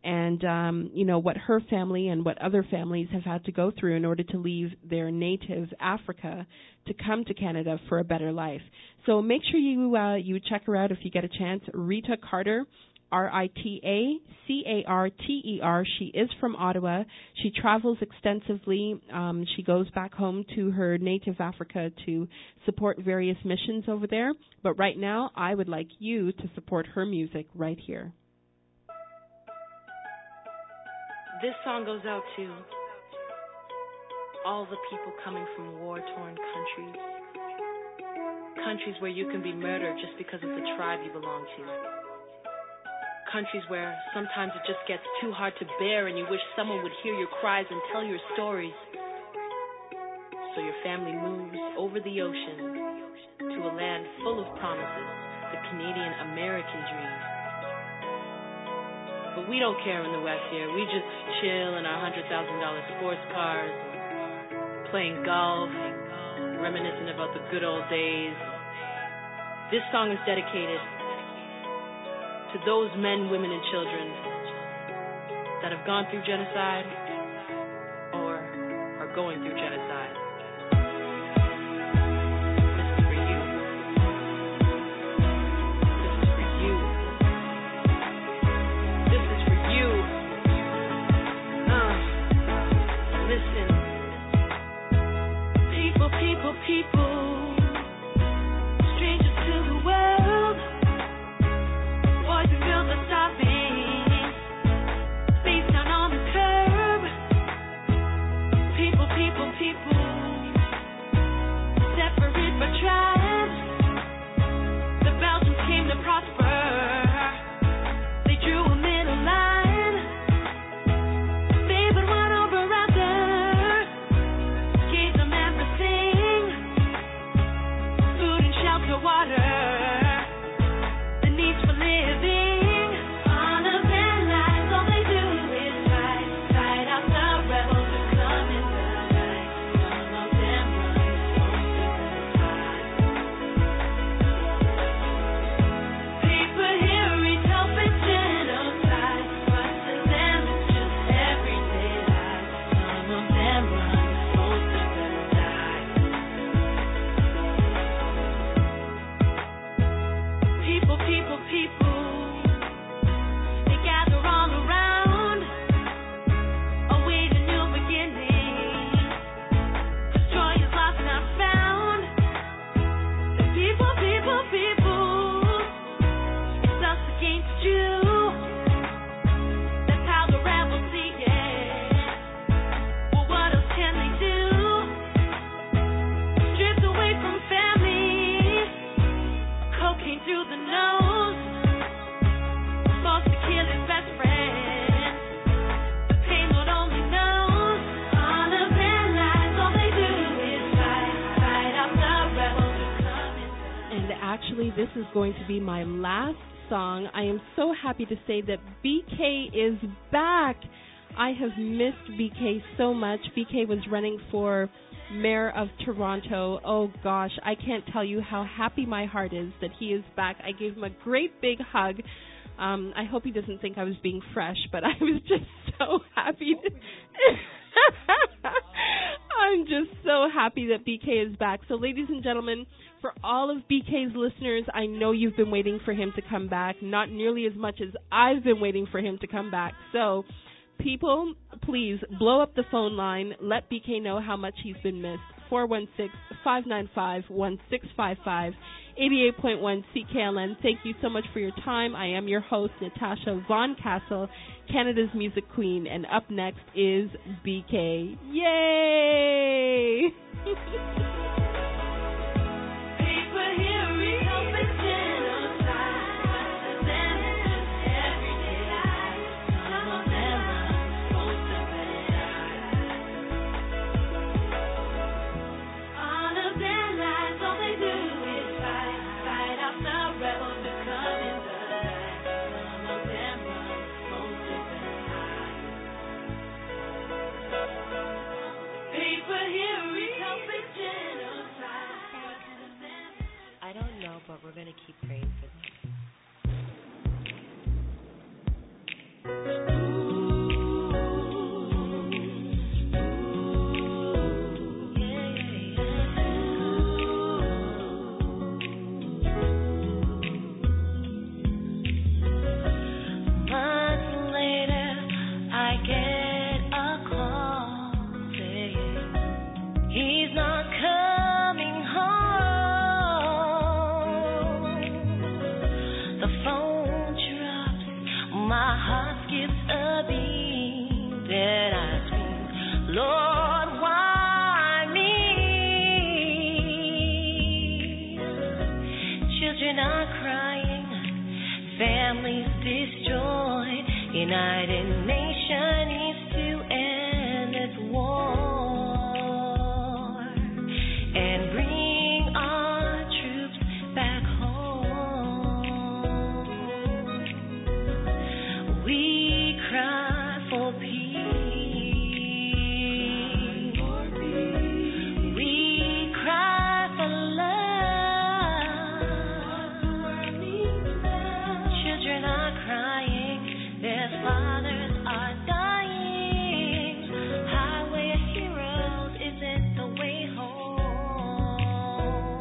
and, what her family and what other families have had to go through in order to leave their native Africa to come to Canada for a better life. So make sure you check her out if you get a chance. Rita Carter, RITACARTER. She is from Ottawa. She travels extensively. She goes back home to her native Africa to support various missions over there. But right now, I would like you to support her music right here. This song goes out to all the people coming from war-torn countries. Countries where you can be murdered just because of the tribe you belong to. Countries where sometimes it just gets too hard to bear and you wish someone would hear your cries and tell your stories. So your family moves over the ocean to a land full of promises, the Canadian American dream. But we don't care in the West here. We just chill in our $100,000 sports cars, playing golf, reminiscing about the good old days. This song is dedicated to those men, women, and children that have gone through genocide or are going through genocide. This is for you. This is for you. This is for you. Listen. People, people, people. Strangers to the world. Boys and girls are stopping. Face down on the curb. People, people, people. Separate but tribes. The Belgians came to prosper. They drew a middle line. Favored one over other. Gave them everything. Food and shelter, water. The needs for living. All of their lives, all they do is fight. Fight out the rebels who come in the night. Some of them run so high. Paper here reads helping genocide. But to them it's just everyday life. Some of them run supposed to die. People, people, people. They gather all around. Await a new beginning. Destroy is lost, not found. The people, people, people. It's us against you. That's how the rebels see it. Well, what else can they do? Stripped away from family. Cocaine through the nose. Forced to kill his best friend. The pain Lord only knows. All of their lives, all they do is fight. Fight out the rebels who come in. And actually, this is going to be my last song. I am so happy to say that BK is back. I have missed BK so much. BK was running for Mayor of Toronto. Oh gosh, I can't tell you how happy my heart is that he is back. I gave him a great big hug. I hope he doesn't think I was being fresh, but I was just so happy. I'm just so happy that BK is back. So ladies and gentlemen, for all of BK's listeners, I know you've been waiting for him to come back, not nearly as much as I've been waiting for him to come back. So people, please blow up the phone line. Let BK know how much he's been missed. 416-595-1655, 88.1 CKLN. Thank you so much for your time. I am your host, Natasha Von Castle, Canada's Music Queen, and up next is BK. Yay! Paper here reads helping genocide. But to them it's just everyday life. Some of them run supposed to die. All of their lives, all they do is fight. Fight out the rebels who come in the night. Some of them run supposed to die. Paper here reads helping genocide. skips a beat, then I scream, Lord, why me? Children are crying, families destroyed, United Nations needs to end this war and bring our troops back home. We cry for peace. We cry for love. Children are crying, their fathers are dying. Highway of Heroes isn't the way home.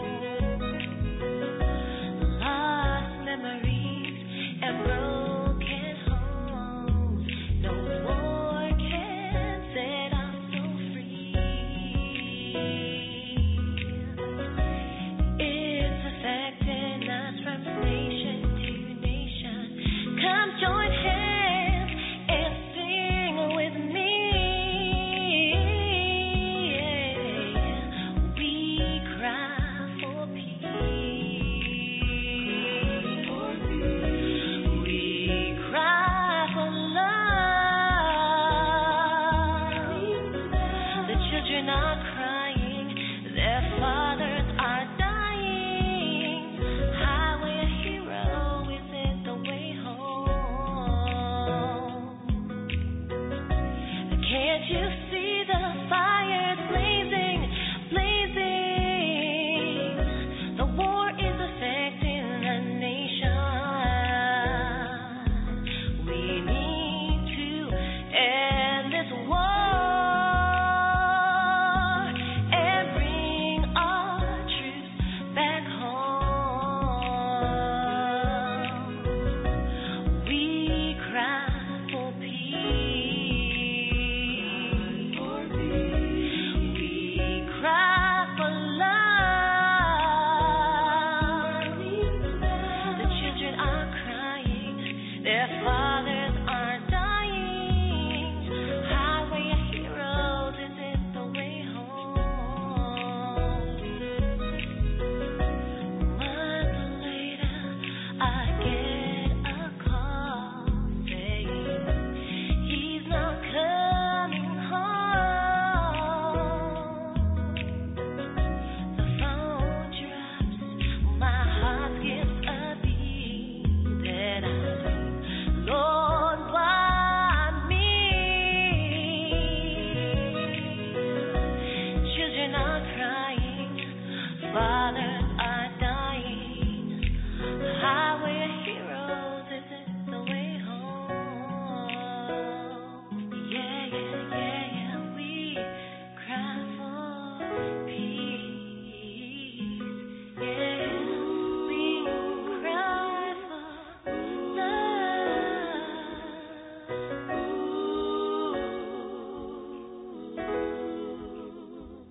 Lost memories and broken homes. No war can set us so free. It's affecting us from nation to nation. Come join hands and sing with me. We cry for peace. We cry for love. The children are crying, their fathers are dying. Highway of Heroes isn't the way home. Can't you see the fires blazing, blazing? The war is affecting the nation. We need to end this war and bring our troops back home. We cry for peace. We cry for love. The children are crying, their fathers are dying. Highway of Heroes isn't the way home. Months later, I get a call saying he's not coming home. The phone drops, my heart skips a beat, then I scream, Lord, why me? Children are crying, fathers are dying. Highway of Heroes isn't the way home. Yeah, yeah, yeah, yeah. We cry for peace. Yeah, we cry for love.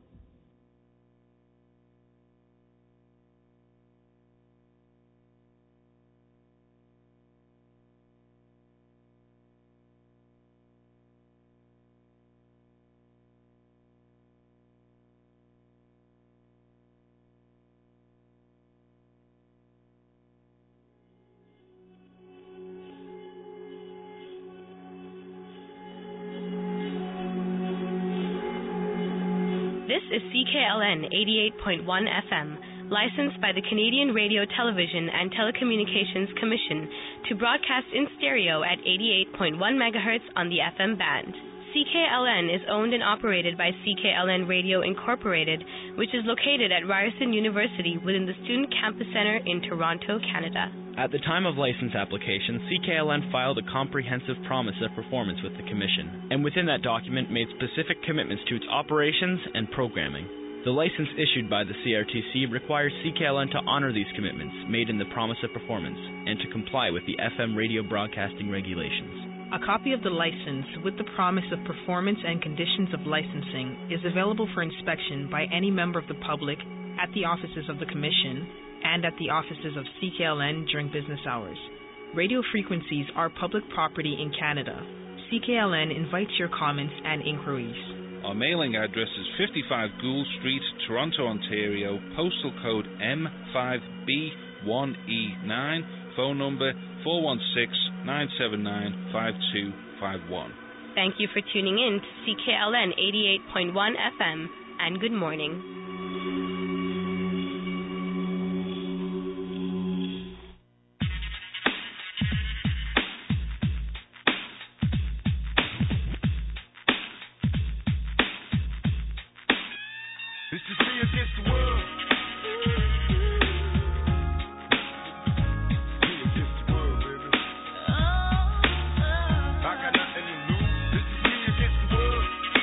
This is CKLN 88.1 FM, licensed by the Canadian Radio, Television and Telecommunications Commission to broadcast in stereo at 88.1 MHz on the FM band. CKLN is owned and operated by CKLN Radio Incorporated, which is located at Ryerson University within the Student Campus Centre in Toronto, Canada. At the time of license application, CKLN filed a comprehensive promise of performance with the Commission, and within that document made specific commitments to its operations and programming. The license issued by the CRTC requires CKLN to honor these commitments made in the promise of performance and to comply with the FM radio broadcasting regulations. A copy of the license with the promise of performance and conditions of licensing is available for inspection by any member of the public at the offices of the Commission and at the offices of CKLN during business hours. radio frequencies are public property in Canada. CKLN invites your comments and inquiries. Our mailing address is 55 Gould Street, Toronto, Ontario, postal code M5B1E9, phone number 416-979-5251. Thank you for tuning in to CKLN 88.1 FM, and good morning. This is me against the world. Me against the world, baby. I got nothing to lose. This is me against the world.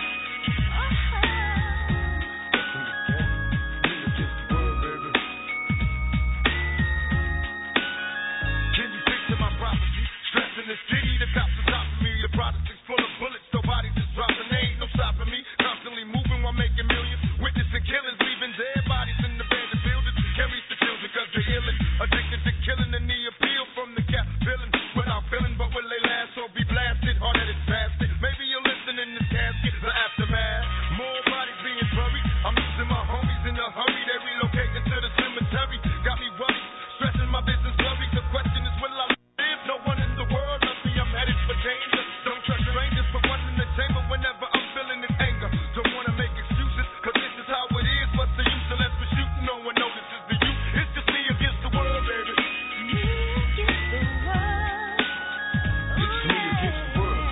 Me against the world, baby. Can you picture my prophecy? Stressing the city, the cops are stopping me. The Protestants full of bullets, nobody's just dropping. There ain't no stopping me. Constantly moving while making millions. Witnessing killings, leaving dead bodies in the abandoned buildings. Carries the children cause they're illin'. Addicted to killing and the appeal from the cap villain. Without feeling, but will they last or be blasted? Hard that it's fasted. Maybe you'll listen in this casket, the aftermath. More bodies being buried. I'm losing my homies in a hurry. They relocating to the cemetery. Got me worried, stressing my business worries. The question is, will I live? No one in the world loves me. I'm headed for danger. Don't trust strangers, put one in the chamber whenever I'm feeling this anger. Don't wanna make excuses, cause this is how it is. What's the use unless we're shooting? No one notices the youth. It's just me against the world, baby. Me against the world. It's me against the world.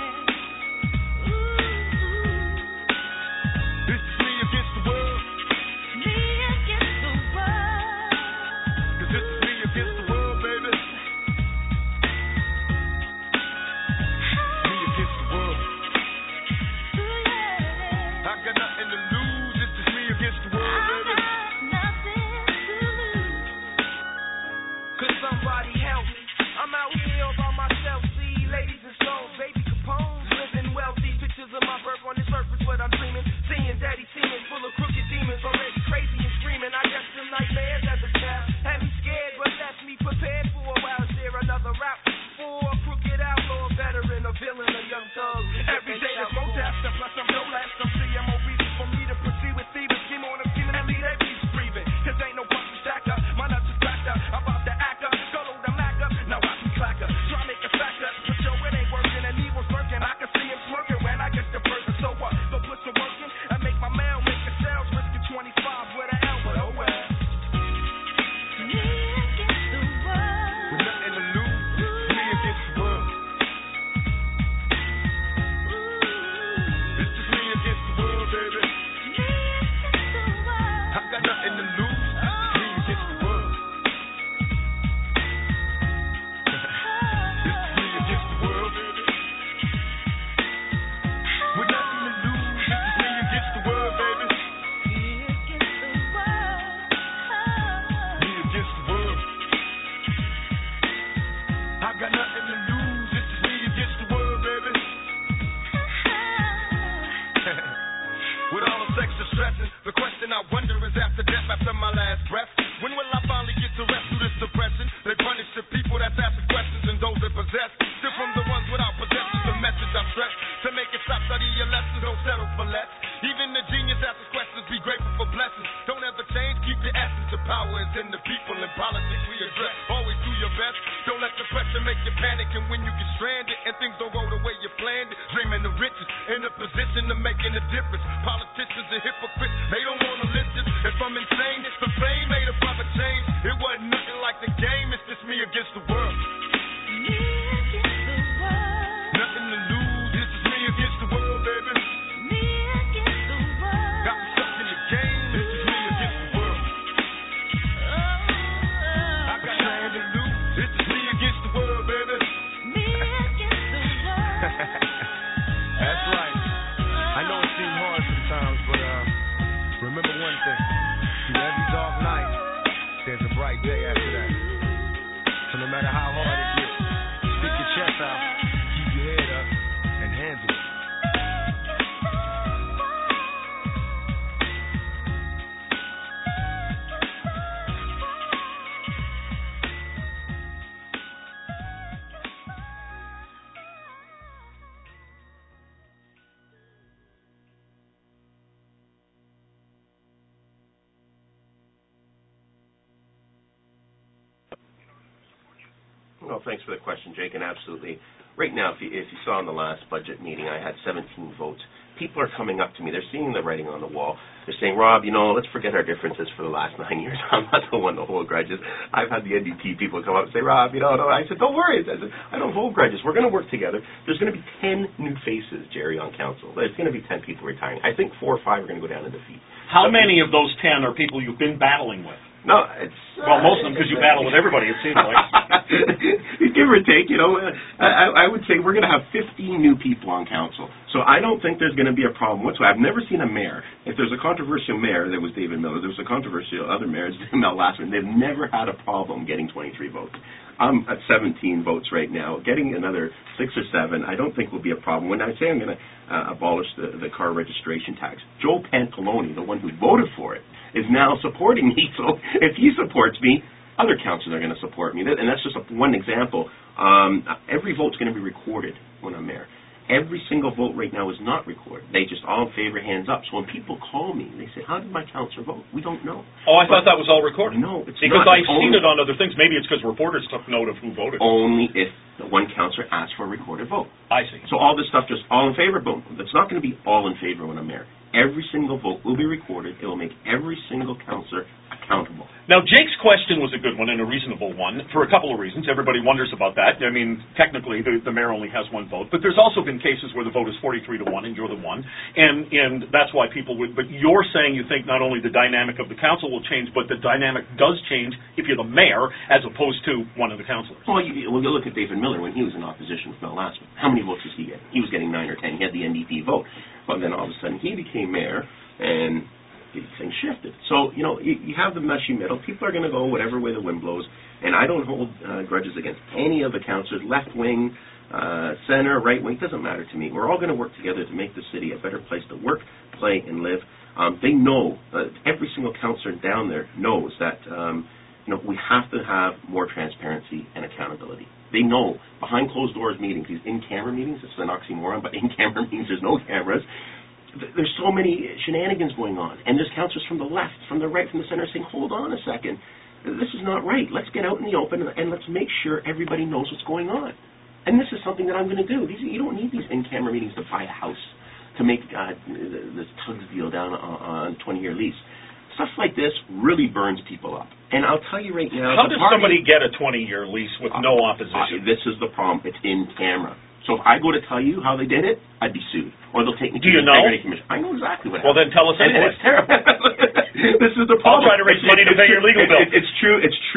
This is me against the world. Me against the world. Cause this is me against the world, baby. Me against the world. I got nothing to lose. This is me against the world, baby. Could somebody help me? I'm out here all by myself. See ladies and souls, baby Capone's living wealthy. Pictures of my birth on the surface, what I'm dreaming. Seeing daddy seeming full of crooked demons, already crazy and screaming. I guess some nightmares as a child had me scared, but left me prepared for a while. Share another route for a crooked outlaw, veteran, a villain, a young thug. Every day there's more death, plus I'm no less. I'm CMO reasons for me to proceed with thieving. Scheme on them, scheming and leave that beast breathing. Cause ain't no pussy stacker, my nuts is backed up. I'm about to act up, go load the Mac up. Now watch me clack up, try make a fact up. But yo, it ain't working and evil's lurking. I can see him smirking when I get the person. So what? So put some work in and make my mail, make the sales. Risking 25 with an L, but oh well. Me against the world. With nothing to lose, it's me against the world. This is me against the world, baby. Me against the world. I got nothing to lose. It's me against the world. This is me against the world, baby. With nothing to lose, this is me against the world, baby. Me against the world. Me against the world. I got nothing to lose. This is me against the world, baby. With all the sex and stressing, the question I wonder is after death, after my last breath, when will I finally get to rest through this depression? They punish the people that's asking questions and those that possess. Still from the ones without possessions, the message I stress. To make it stop, study your lessons, don't settle for less. Even the genius asks questions, be grateful for blessings. Don't ever change, keep your essence. The power is in the people, in politics we address. Always do your best, don't let the pressure make you panic. And when you get stranded and things don't go the way you planned it, dreaming of riches, in a position of making a difference. Politicians are hypocrites, they don't want to listen. If I'm insane, it's the fame made a proper change. It wasn't nothing like the game, it's just me against the world. Me against the world. Nothing to lose, this is me against the world, baby. Me against the world. Got me stuck in the game, this is me against the world. I got nothing to lose, this is me against the world, baby. Me against the world. That's right. I know it seems hard sometimes, but Well, thanks for the question, Jake, and absolutely. Right now, if you saw in the last budget meeting, I had 17 votes. People are coming up to me. They're seeing the writing on the wall. They're saying, Rob, let's forget our differences for the last 9 years. I'm not the one to hold grudges. I've had the NDP people come up and say, Rob, no. I said, don't worry. I don't hold grudges. We're going to work together. There's going to be 10 new faces, Jerry, on council. There's going to be 10 people retiring. I think 4 or 5 are going to go down in defeat. How many of those 10 are people you've been battling with? No, it's... Well, most of them, because you battle with everybody, it seems like. Give or take, I would say we're going to have 15 new people on council. So I don't think there's going to be a problem whatsoever. I've never seen a mayor. If there's a controversial mayor, there was David Miller. There was a controversial other mayor, Mel Lastman. They've never had a problem getting 23 votes. I'm at 17 votes right now. Getting another 6 or 7, I don't think will be a problem. When I say I'm going to abolish the car registration tax, Joe Pantalone, the one who voted for it, is now supporting me. So if he supports me, other councillors are going to support me. And that's just one example. Every vote's going to be recorded when I'm mayor. Every single vote right now is not recorded. They just all in favor, hands up. So when people call me, they say, how did my councillor vote? We don't know. Oh, I thought that was all recorded. No, it's because not. I've seen it on other things. Maybe it's because reporters took note of who voted. Only if the one councillor asked for a recorded vote. I see. So all this stuff, just all in favor, boom. It's not going to be all in favor when I'm mayor. Every single vote will be recorded. It will make every single councillor accountable. Now, Jake's question was a good one and a reasonable one for a couple of reasons. Everybody wonders about that. I mean, technically, the mayor only has one vote, but there's also been cases where the vote is 43-1 and you're the one, and that's why people would. But you're saying you think not only the dynamic of the council will change, but the dynamic does change if you're the mayor as opposed to one of the councillors. Well, you look at David Miller when he was in opposition with Mel Lastman. How many votes was he getting? He was getting 9 or 10. He had the NDP vote. But then all of a sudden he became mayor and things shifted. So, you have the mushy middle. People are going to go whatever way the wind blows. And I don't hold grudges against any of the councillors, left wing, center, right wing. It doesn't matter to me. We're all going to work together to make the city a better place to work, play, and live. They know, every single councillor down there knows that, we have to have more transparency and accountability. They know behind closed doors meetings, these in-camera meetings, it's an oxymoron, but in-camera meetings, there's no cameras. There's so many shenanigans going on. And there's councillors from the left, from the right, from the center saying, hold on a second, this is not right. Let's get out in the open and let's make sure everybody knows what's going on. And this is something that I'm going to do. You don't need these in-camera meetings to buy a house, to make this Tugs deal down on 20-year lease. Stuff like this really burns people up. And I'll tell you right now... How does somebody get a 20-year lease with no opposition? This is the problem. It's in camera. So if I go to tell you how they did it, I'd be sued. Or they'll take me to the Integrity Commission. I know exactly what happened. Well, then tell us anyway. It's terrible. This is the problem. I'll try to raise money to pay your legal bill. It's true.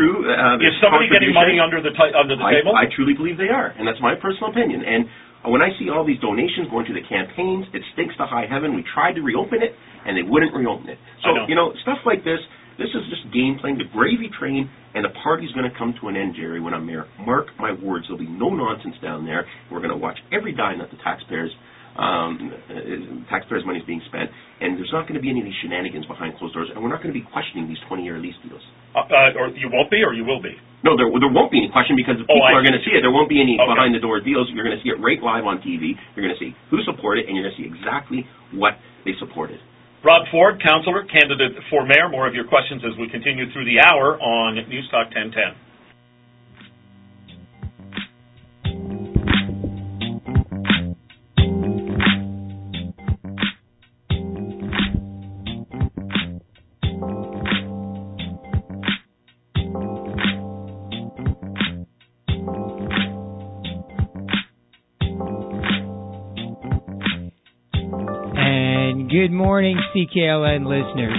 Is somebody getting money under the table? I truly believe they are. And that's my personal opinion. And when I see all these donations going to the campaigns, it stinks to high heaven. We tried to reopen it, and they wouldn't reopen it. So, stuff like this is just game playing, the gravy train, and the party's going to come to an end, Jerry, when I'm mayor. Mark my words, there'll be no nonsense down there. We're going to watch every dime that the taxpayers' money is being spent, and there's not going to be any of these shenanigans behind closed doors, and we're not going to be questioning these 20-year lease deals. Or you won't be, or you will be? No, there won't be any question because people are going to see it. There won't be any behind-the-door deals. You're going to see it right live on TV. You're going to see who supported it, and you're going to see exactly what they supported. Rob Ford, Councillor, candidate for Mayor. More of your questions as we continue through the hour on News Talk 1010. Good morning, CKLN listeners.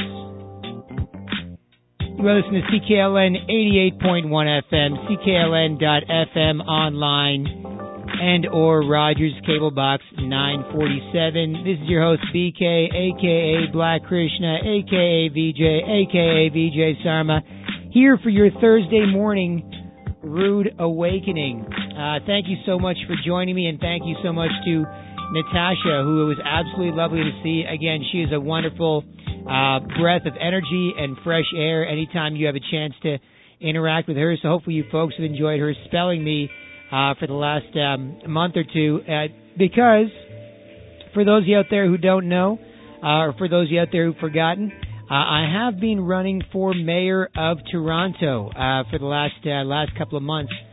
You are listening to CKLN 88.1 FM, CKLN.FM online, and or Rogers Cable Box 947. This is your host, BK, a.k.a. Black Krishna, a.k.a. VJ, a.k.a. VJ Sarma, here for your Thursday morning Rude Awakening. Thank you so much for joining me, and thank you so much to Natasha, who it was absolutely lovely to see. Again, she is a wonderful breath of energy and fresh air anytime you have a chance to interact with her. So hopefully you folks have enjoyed her spelling me for the last month or two. Because for those of you out there who don't know, or for those of you out there who've forgotten, I have been running for mayor of Toronto for the last couple of months.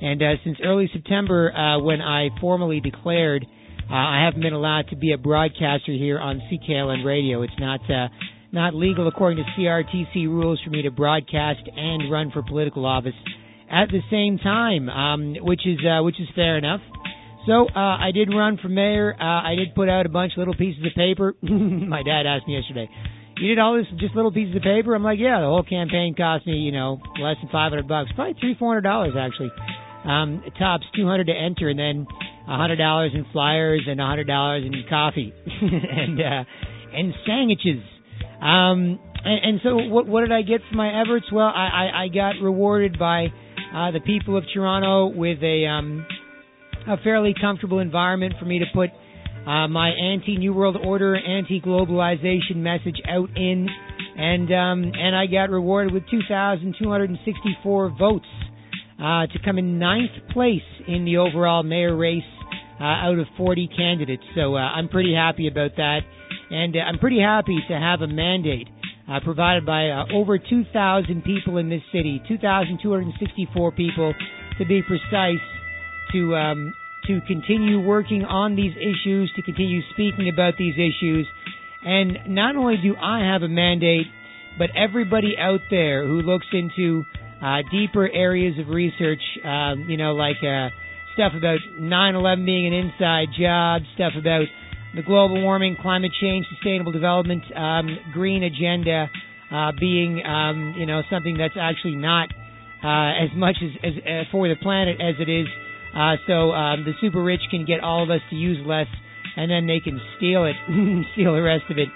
And since early September, when I formally declared, I haven't been allowed to be a broadcaster here on CKLN Radio. It's not legal according to CRTC rules for me to broadcast and run for political office at the same time, which is fair enough. So I did run for mayor. I did put out a bunch of little pieces of paper. My dad asked me yesterday, "You did all this just little pieces of paper?" I'm like, "Yeah, the whole campaign cost me, less than $500, probably $300-400 actually. It tops $200 to enter, and then $100 in flyers and $100 in coffee and sandwiches." And so what did I get for my efforts? Well, I got rewarded by the people of Toronto with a fairly comfortable environment for me to put my anti-New World Order, anti-globalization message out in, and I got rewarded with 2,264 votes to come in 9th place in the overall mayor race out of 40 candidates. So I'm pretty happy about that, and I'm pretty happy to have a mandate provided by over 2,000 people in this city, 2,264 people to be precise, to continue working on these issues, to continue speaking about these issues. And not only do I have a mandate, but everybody out there who looks into deeper areas of research, like stuff about 9/11 being an inside job, stuff about the global warming, climate change, sustainable development, green agenda being, something that's actually not as much as for the planet as it is. So the super rich can get all of us to use less, and then they can steal it, steal the rest of it.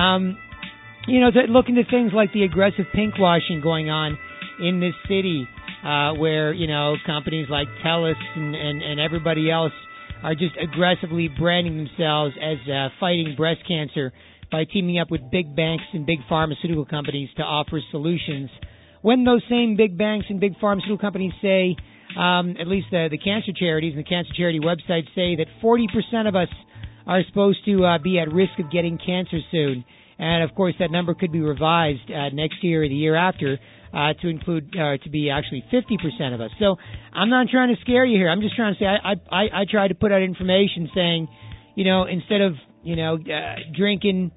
To look into things like the aggressive pink washing going on in this city, where companies like TELUS and everybody else are just aggressively branding themselves as fighting breast cancer by teaming up with big banks and big pharmaceutical companies to offer solutions. When those same big banks and big pharmaceutical companies say, at least the cancer charities and the cancer charity websites say that 40% of us are supposed to be at risk of getting cancer soon. And, of course, that number could be revised next year or the year after to include to be actually 50% of us. So I'm not trying to scare you here. I'm just trying to say I try to put out information saying, instead of, drinking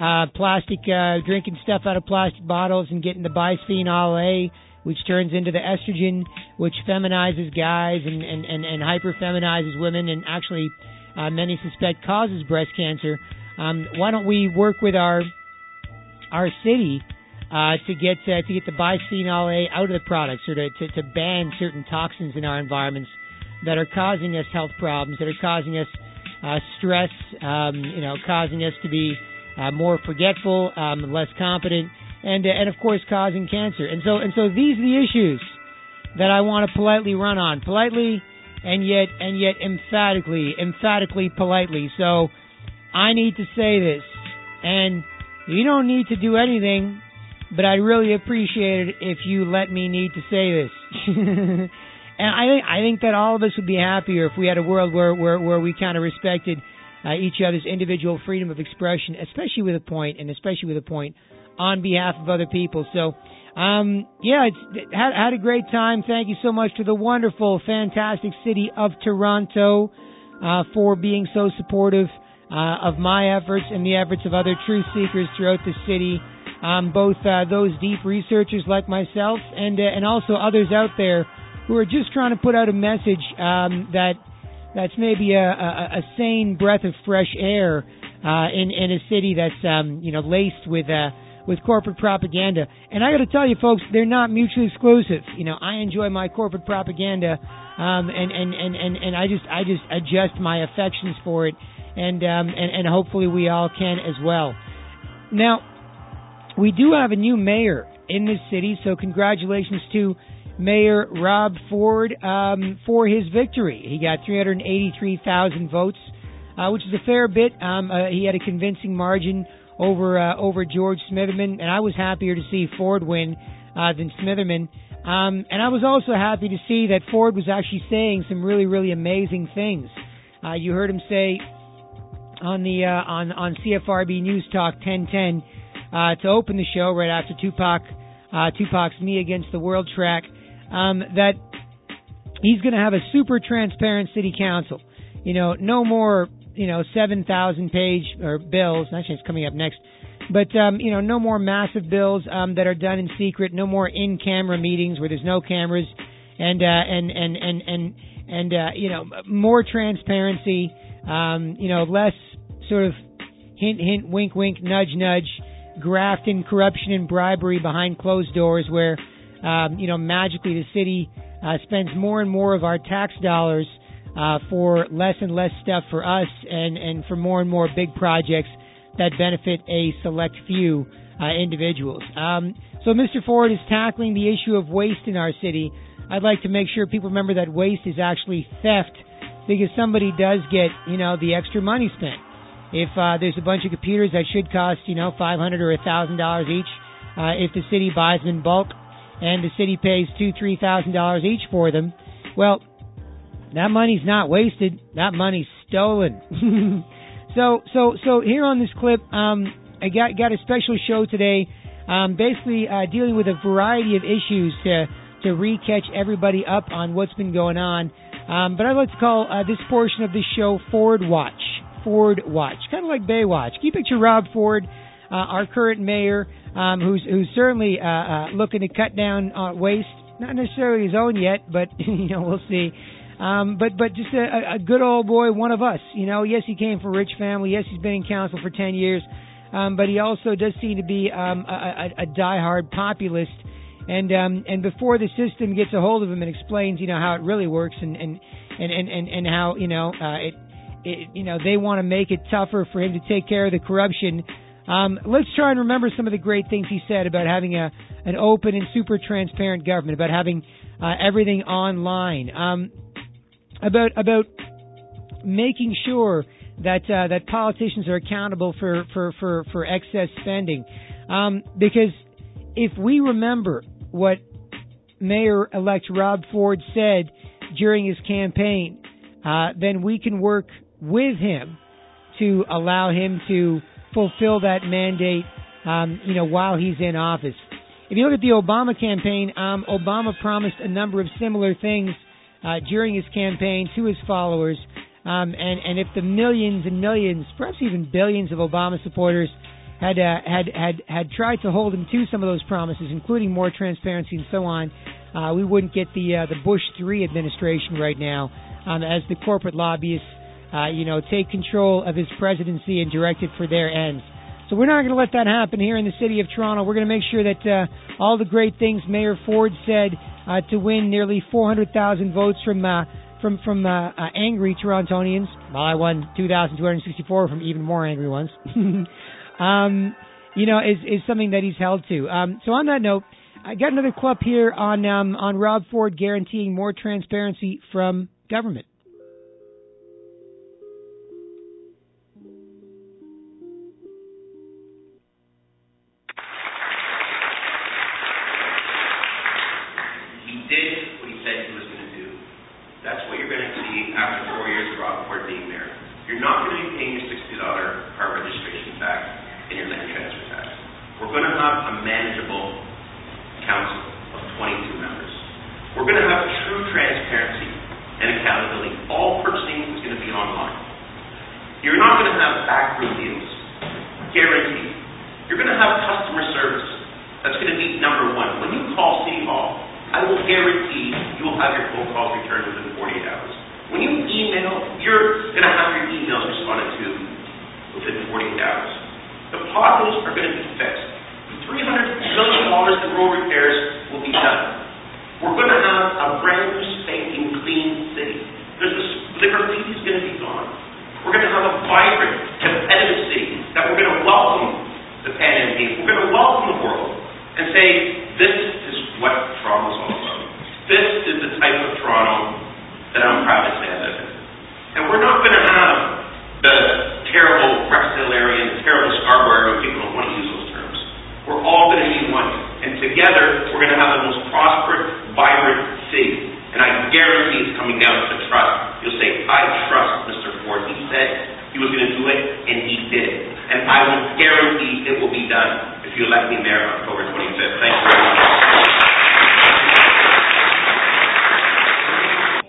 drinking stuff out of plastic bottles and getting the bisphenol A, which turns into the estrogen, which feminizes guys and hyper-feminizes women and actually many suspect causes breast cancer. Why don't we work with our city to get the bisphenol A out of the products, or to ban certain toxins in our environments that are causing us health problems, that are causing us stress, causing us to be more forgetful, less competent, and of course causing cancer. And so these are the issues that I want to politely run on, politely and yet emphatically politely. So I need to say this, and you don't need to do anything, but I'd really appreciate it if you let me need to say this. And I think that all of us would be happier if we had a world where we kind of respected each other's individual freedom of expression, especially with a point on behalf of other people. So, had a great time. Thank you so much to the wonderful, fantastic city of Toronto for being so supportive of my efforts and the efforts of other truth seekers throughout the city, both those deep researchers like myself and also others out there who are just trying to put out a message that's maybe a sane breath of fresh air in a city that's laced with corporate propaganda. And I got to tell you, folks, they're not mutually exclusive. I enjoy my corporate propaganda, and I just adjust my affections for it, and hopefully we all can as well. Now, we do have a new mayor in this city, so congratulations to Mayor Rob Ford for his victory. He got 383,000 votes, which is a fair bit. He had a convincing margin over George Smitherman, and I was happier to see Ford win than Smitherman. And I was also happy to see that Ford was actually saying some really, really amazing things. You heard him say on the on CFRB News Talk 1010 to open the show right after Tupac's "Me Against the World" track, that he's going to have a super transparent city council. No more, 7,000-page or bills. Actually, it's coming up next. But, no more massive bills that are done in secret. No more in-camera meetings where there's no cameras. And more transparency. Less sort of hint, hint, wink, wink, nudge, nudge, graft and corruption and bribery behind closed doors where, magically the city spends more and more of our tax dollars for less and less stuff for us and for more and more big projects that benefit a select few individuals. So Mr. Ford is tackling the issue of waste in our city. I'd like to make sure people remember that waste is actually theft because somebody does get, the extra money spent. If there's a bunch of computers that should cost, $500 or $1,000 each, if the city buys them in bulk and the city pays $2,000, $3,000 each for them, well, that money's not wasted. That money's stolen. So here on this clip, I got a special show today, basically dealing with a variety of issues to re-catch everybody up on what's been going on. But I'd like to call this portion of the show Ford Watch. Ford Watch, kind of like Baywatch. Can you picture Rob Ford, our current mayor, who's certainly looking to cut down waste? Not necessarily his own yet, but we'll see. But just a good old boy, one of us. Yes, he came from a rich family. Yes, he's been in council for 10 years. But he also does seem to be a diehard populist. And before the system gets a hold of him and explains, how it really works and how, they want to make it tougher for him to take care of the corruption. Let's try and remember some of the great things he said about having an open and super transparent government, about having everything online, about making sure that politicians are accountable for excess spending. Because if we remember what Mayor-elect Rob Ford said during his campaign, then we can work with him to allow him to fulfill that mandate, while he's in office. If you look at the Obama campaign, Obama promised a number of similar things during his campaign to his followers, and if the millions and millions, perhaps even billions of Obama supporters had tried to hold him to some of those promises, including more transparency and so on, we wouldn't get the Bush III administration right now, as the corporate lobbyists take control of his presidency and direct it for their ends. So we're not going to let that happen here in the city of Toronto. We're going to make sure that all the great things Mayor Ford said to win nearly 400,000 votes from angry Torontonians. Well, I won 2,264 from even more angry ones. Is something that he's held to. So on that note, I got another clip here on Rob Ford guaranteeing more transparency from government. He did what he said he was going to do. That's what you're going to see after 4 years of Rob Ford being there. You're not going to be paying your $60 car registration tax and your land transfer tax. We're going to have a manageable council of 22 members. We're going to have true transparency and accountability. All purchasing is going to be online. You're not going to have backroom deals. Guaranteed. You're going to have customer service. That's going to be number one. When you call City Hall, I will guarantee you will have your phone calls returned within 48 hours. When you email, you're going to have your emails responded to within 48 hours. The potholes are going to be fixed. $300 million in road repairs will be done. We're going to have a brand new, spanking, clean city. The graffiti is going to be gone. We're going to have a vibrant, competitive city that we're going to welcome the Pan Am Games. We're going to welcome the world and say, this is what Toronto's all about. This is the type of Toronto that I'm proud to say I live in. And we're not going to have the terrible Rexdale area and the terrible Scarborough area when people don't want to use those terms. We're all going to be one. And together, we're going to have the most prosperous, vibrant city. And I guarantee it's coming down to trust. You'll say, I trust Mr. Ford. He said he was going to do it, and he did it. And I will guarantee it will be done if you elect me mayor on October 25th. Thank you very much.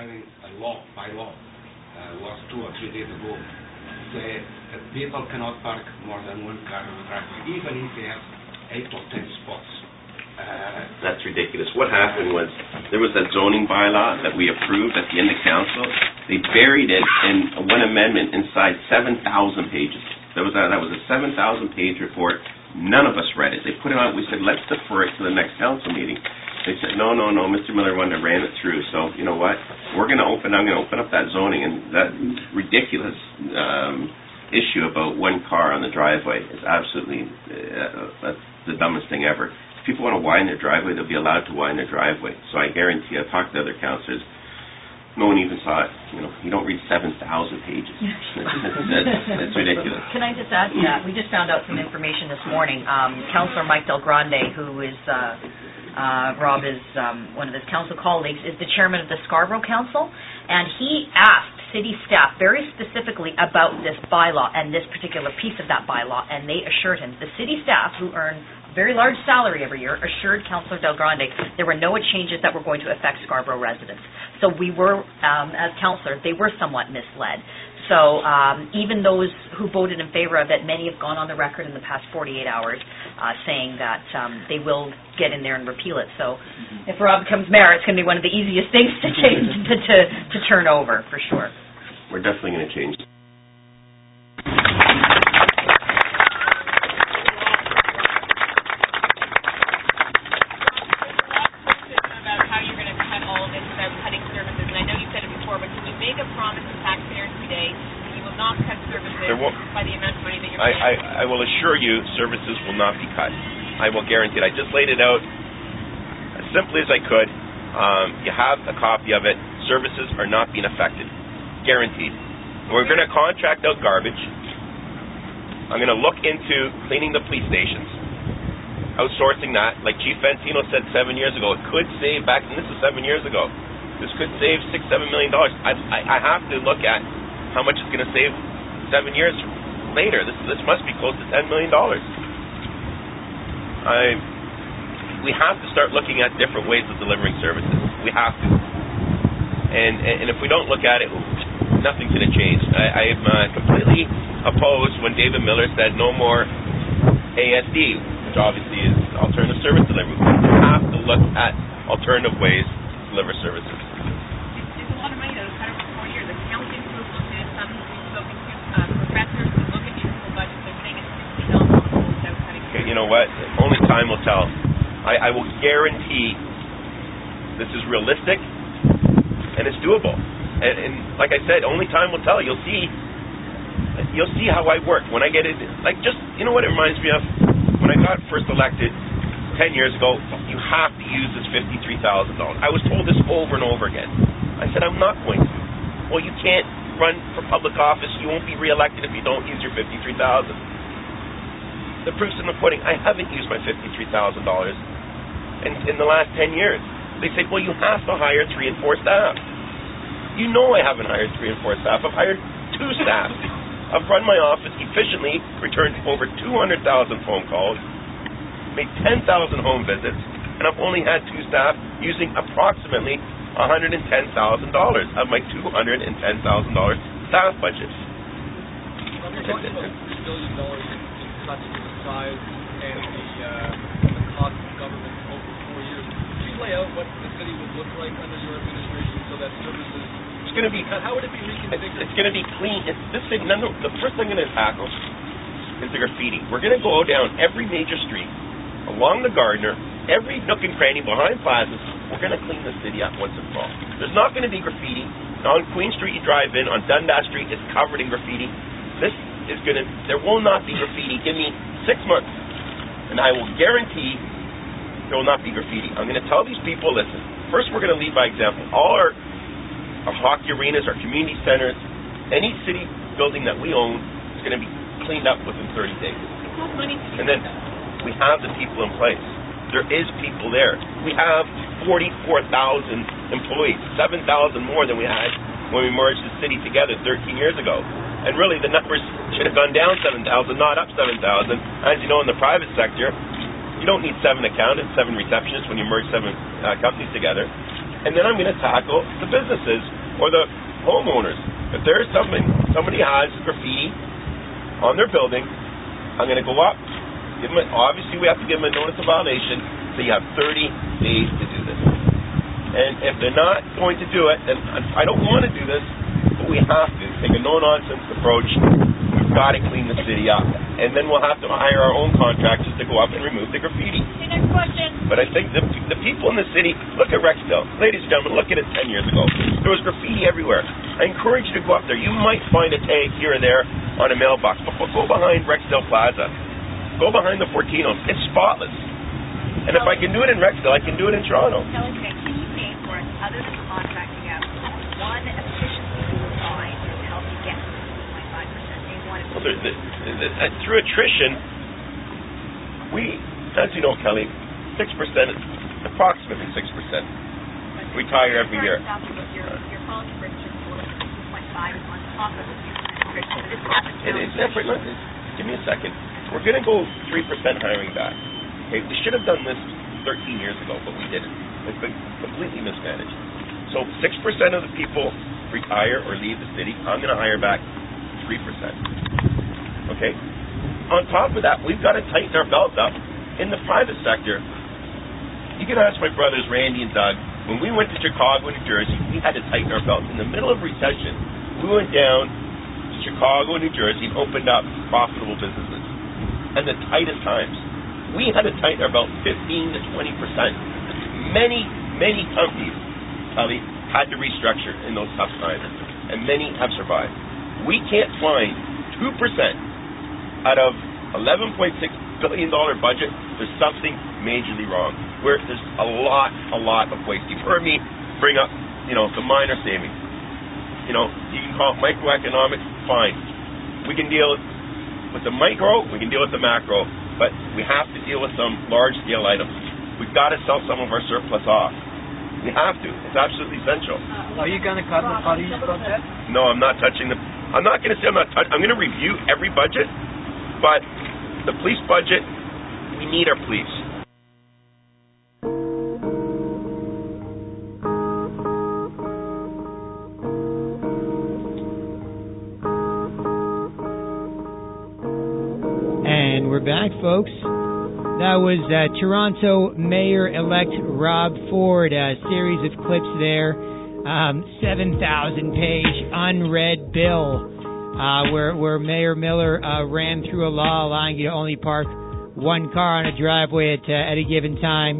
having a law, by law, was 2 or 3 days ago, say that people cannot park more than one car on the driveway, even if they have 8 or 10 spots. That's ridiculous. What happened was there was that zoning bylaw that we approved at the end of council. They buried it in one amendment inside 7,000 pages. That was a 7,000-page report. None of us read it. They put it on. We said, let's defer it to the next council meeting. They said, no. Mr. Miller went and ran it through. So you know what? I'm going to open up that zoning, and that ridiculous issue about one car on the driveway is absolutely that's the dumbest thing ever. If people want to widen their driveway, they'll be allowed to widen their driveway. So I guarantee, I've talked to other councillors, no one even saw it. You don't read 7,000 pages. That's ridiculous. Can I just add to that? We just found out some information this morning. Councillor Mike Del Grande, who is Rob is one of his council colleagues, is the chairman of the Scarborough Council, and he asked city staff very specifically about this bylaw and this particular piece of that bylaw, and they assured him, the city staff, who earn very large salary every year, assured Councillor Del Grande there were no changes that were going to affect Scarborough residents. So we were, as councillors, they were somewhat misled. So even those who voted in favor of it, many have gone on the record in the past 48 hours saying that they will get in there and repeal it. So if Rob becomes mayor, it's going to be one of the easiest things to change to turn over, for sure. We're definitely going to change. I will assure you services will not be cut. I will guarantee it. I just laid it out as simply as I could. You have a copy of it. Services are not being affected. Guaranteed. We're going to contract out garbage. I'm going to look into cleaning the police stations, outsourcing that. Like Chief Fantino said 7 years ago, it could save back, and this is 7 years ago, this could save $6-7 million. I have to look at how much it's going to save 7 years later. This must be close to $10 million. We have to start looking at different ways of delivering services. We have to. And if we don't look at it, nothing's going to change. I am completely opposed when David Miller said no more ASD, which obviously is alternative service delivery. We have to look at alternative ways to deliver services. It's a lot of money, though. It's kind of for 4 years. The county who's looked at some we've spoken to professors who look at municipal budgets. They're saying it's $60 without cutting. Okay, you know what? Only time will tell. I will guarantee this is realistic and it's doable. And like I said, only time will tell. You'll see how I work when I get it. Like, just, you know what it reminds me of? When I got first elected 10 years ago, you have to use this $53,000. I was told this over and over again. I said, I'm not going to. Well, you can't run for public office. You won't be reelected if you don't use your $53,000. The proof's in the pudding. I haven't used my $53,000 in the last 10 years. They say, well, you have to hire 3 and 4 staff. You know I haven't hired 3 and 4 staff. I've hired 2 staff. I've run my office efficiently, returned over 200,000 phone calls, made 10,000 home visits, and I've only had 2 staff using approximately $110,000 of my $210,000 staff budget. You're talking about $3 billion in cuts to the size and the cost of government over 4 years. Could you lay out what the city would look like under your administration so that services... It's going to be... How would it be reconfigured? It's going to be clean. The first thing I'm going to tackle is the graffiti. We're going to go down every major street, along the Gardner, every nook and cranny behind plazas. We're going to clean the city up once and for all. There's not going to be graffiti. On Queen Street you drive in, on Dundas Street it's covered in graffiti. There will not be graffiti. Give me 6 months, and I will guarantee there will not be graffiti. I'm going to tell these people, listen, first we're going to lead by example. All our hockey arenas, our community centers, any city building that we own is going to be cleaned up within 30 days. And then we have the people in place. There is people there. We have 44,000 employees, 7,000 more than we had when we merged the city together 13 years ago. And really the numbers should have gone down 7,000, not up 7,000. As you know, in the private sector, you don't need 7 accountants, 7 receptionists when you merge 7 companies together. And then I'm going to tackle the businesses or the homeowners. If there's somebody has graffiti on their building, I'm going to go up. Obviously, we have to give them a notice of violation, so you have 30 days to do this. And if they're not going to do it, then I don't want to do this, but we have to take a no-nonsense approach. We've got to clean the city up. And then we'll have to hire our own contractors to go up and remove the graffiti. Okay, next question. But I think the people in the city, look at Rexdale. Ladies and gentlemen, look at it 10 years ago. There was graffiti everywhere. I encourage you to go up there. You might find a tag here or there on a mailbox, but go behind Rexdale Plaza. Go behind the Fortinos. It's spotless. And if I can do it in Rexdale, I can do it in Toronto. Kelly, can you name for us, other than contracting out, one efficiency tool line to help you get to 2.5%? Name one. Well, through attrition, we, as you know, Kelly, 6%, approximately 6%. We retire every year. Your policy for attrition tool is 2.5 is on top of the 6% attrition. This happens. It's different. Give me a second. We're going to go 3% hiring back. Okay, we should have done this 13 years ago, but we didn't. It's been completely mismanaged. So 6% of the people retire or leave the city. I'm going to hire back 3%. Okay? On top of that, we've got to tighten our belts up in the private sector. You can ask my brothers, Randy and Doug, when we went to Chicago, New Jersey, we had to tighten our belts. In the middle of recession, we went down to Chicago, New Jersey, and opened up profitable businesses. And the tightest times. We had to tighten our belt 15 to 20%. Many companies, Kelly, had to restructure in those tough times, and many have survived. We can't find 2% out of $11.6 billion budget. There's something majorly wrong. Where there's a lot of waste. You've heard me bring up, the minor savings. You can call it microeconomics, fine. We can deal with the micro, we can deal with the macro. But we have to deal with some large-scale items. We've got to sell some of our surplus off. We have to. It's absolutely essential. Are you going to cut the police budget? No, I'm not touching the... I'm not going to say I'm not touching... I'm going to review every budget, but the police budget, we need our police. And we're back, folks. That was Toronto Mayor-elect Rob Ford. A series of clips there. 7,000-page unread bill where Mayor Miller ran through a law allowing you to only park one car on a driveway at a given time.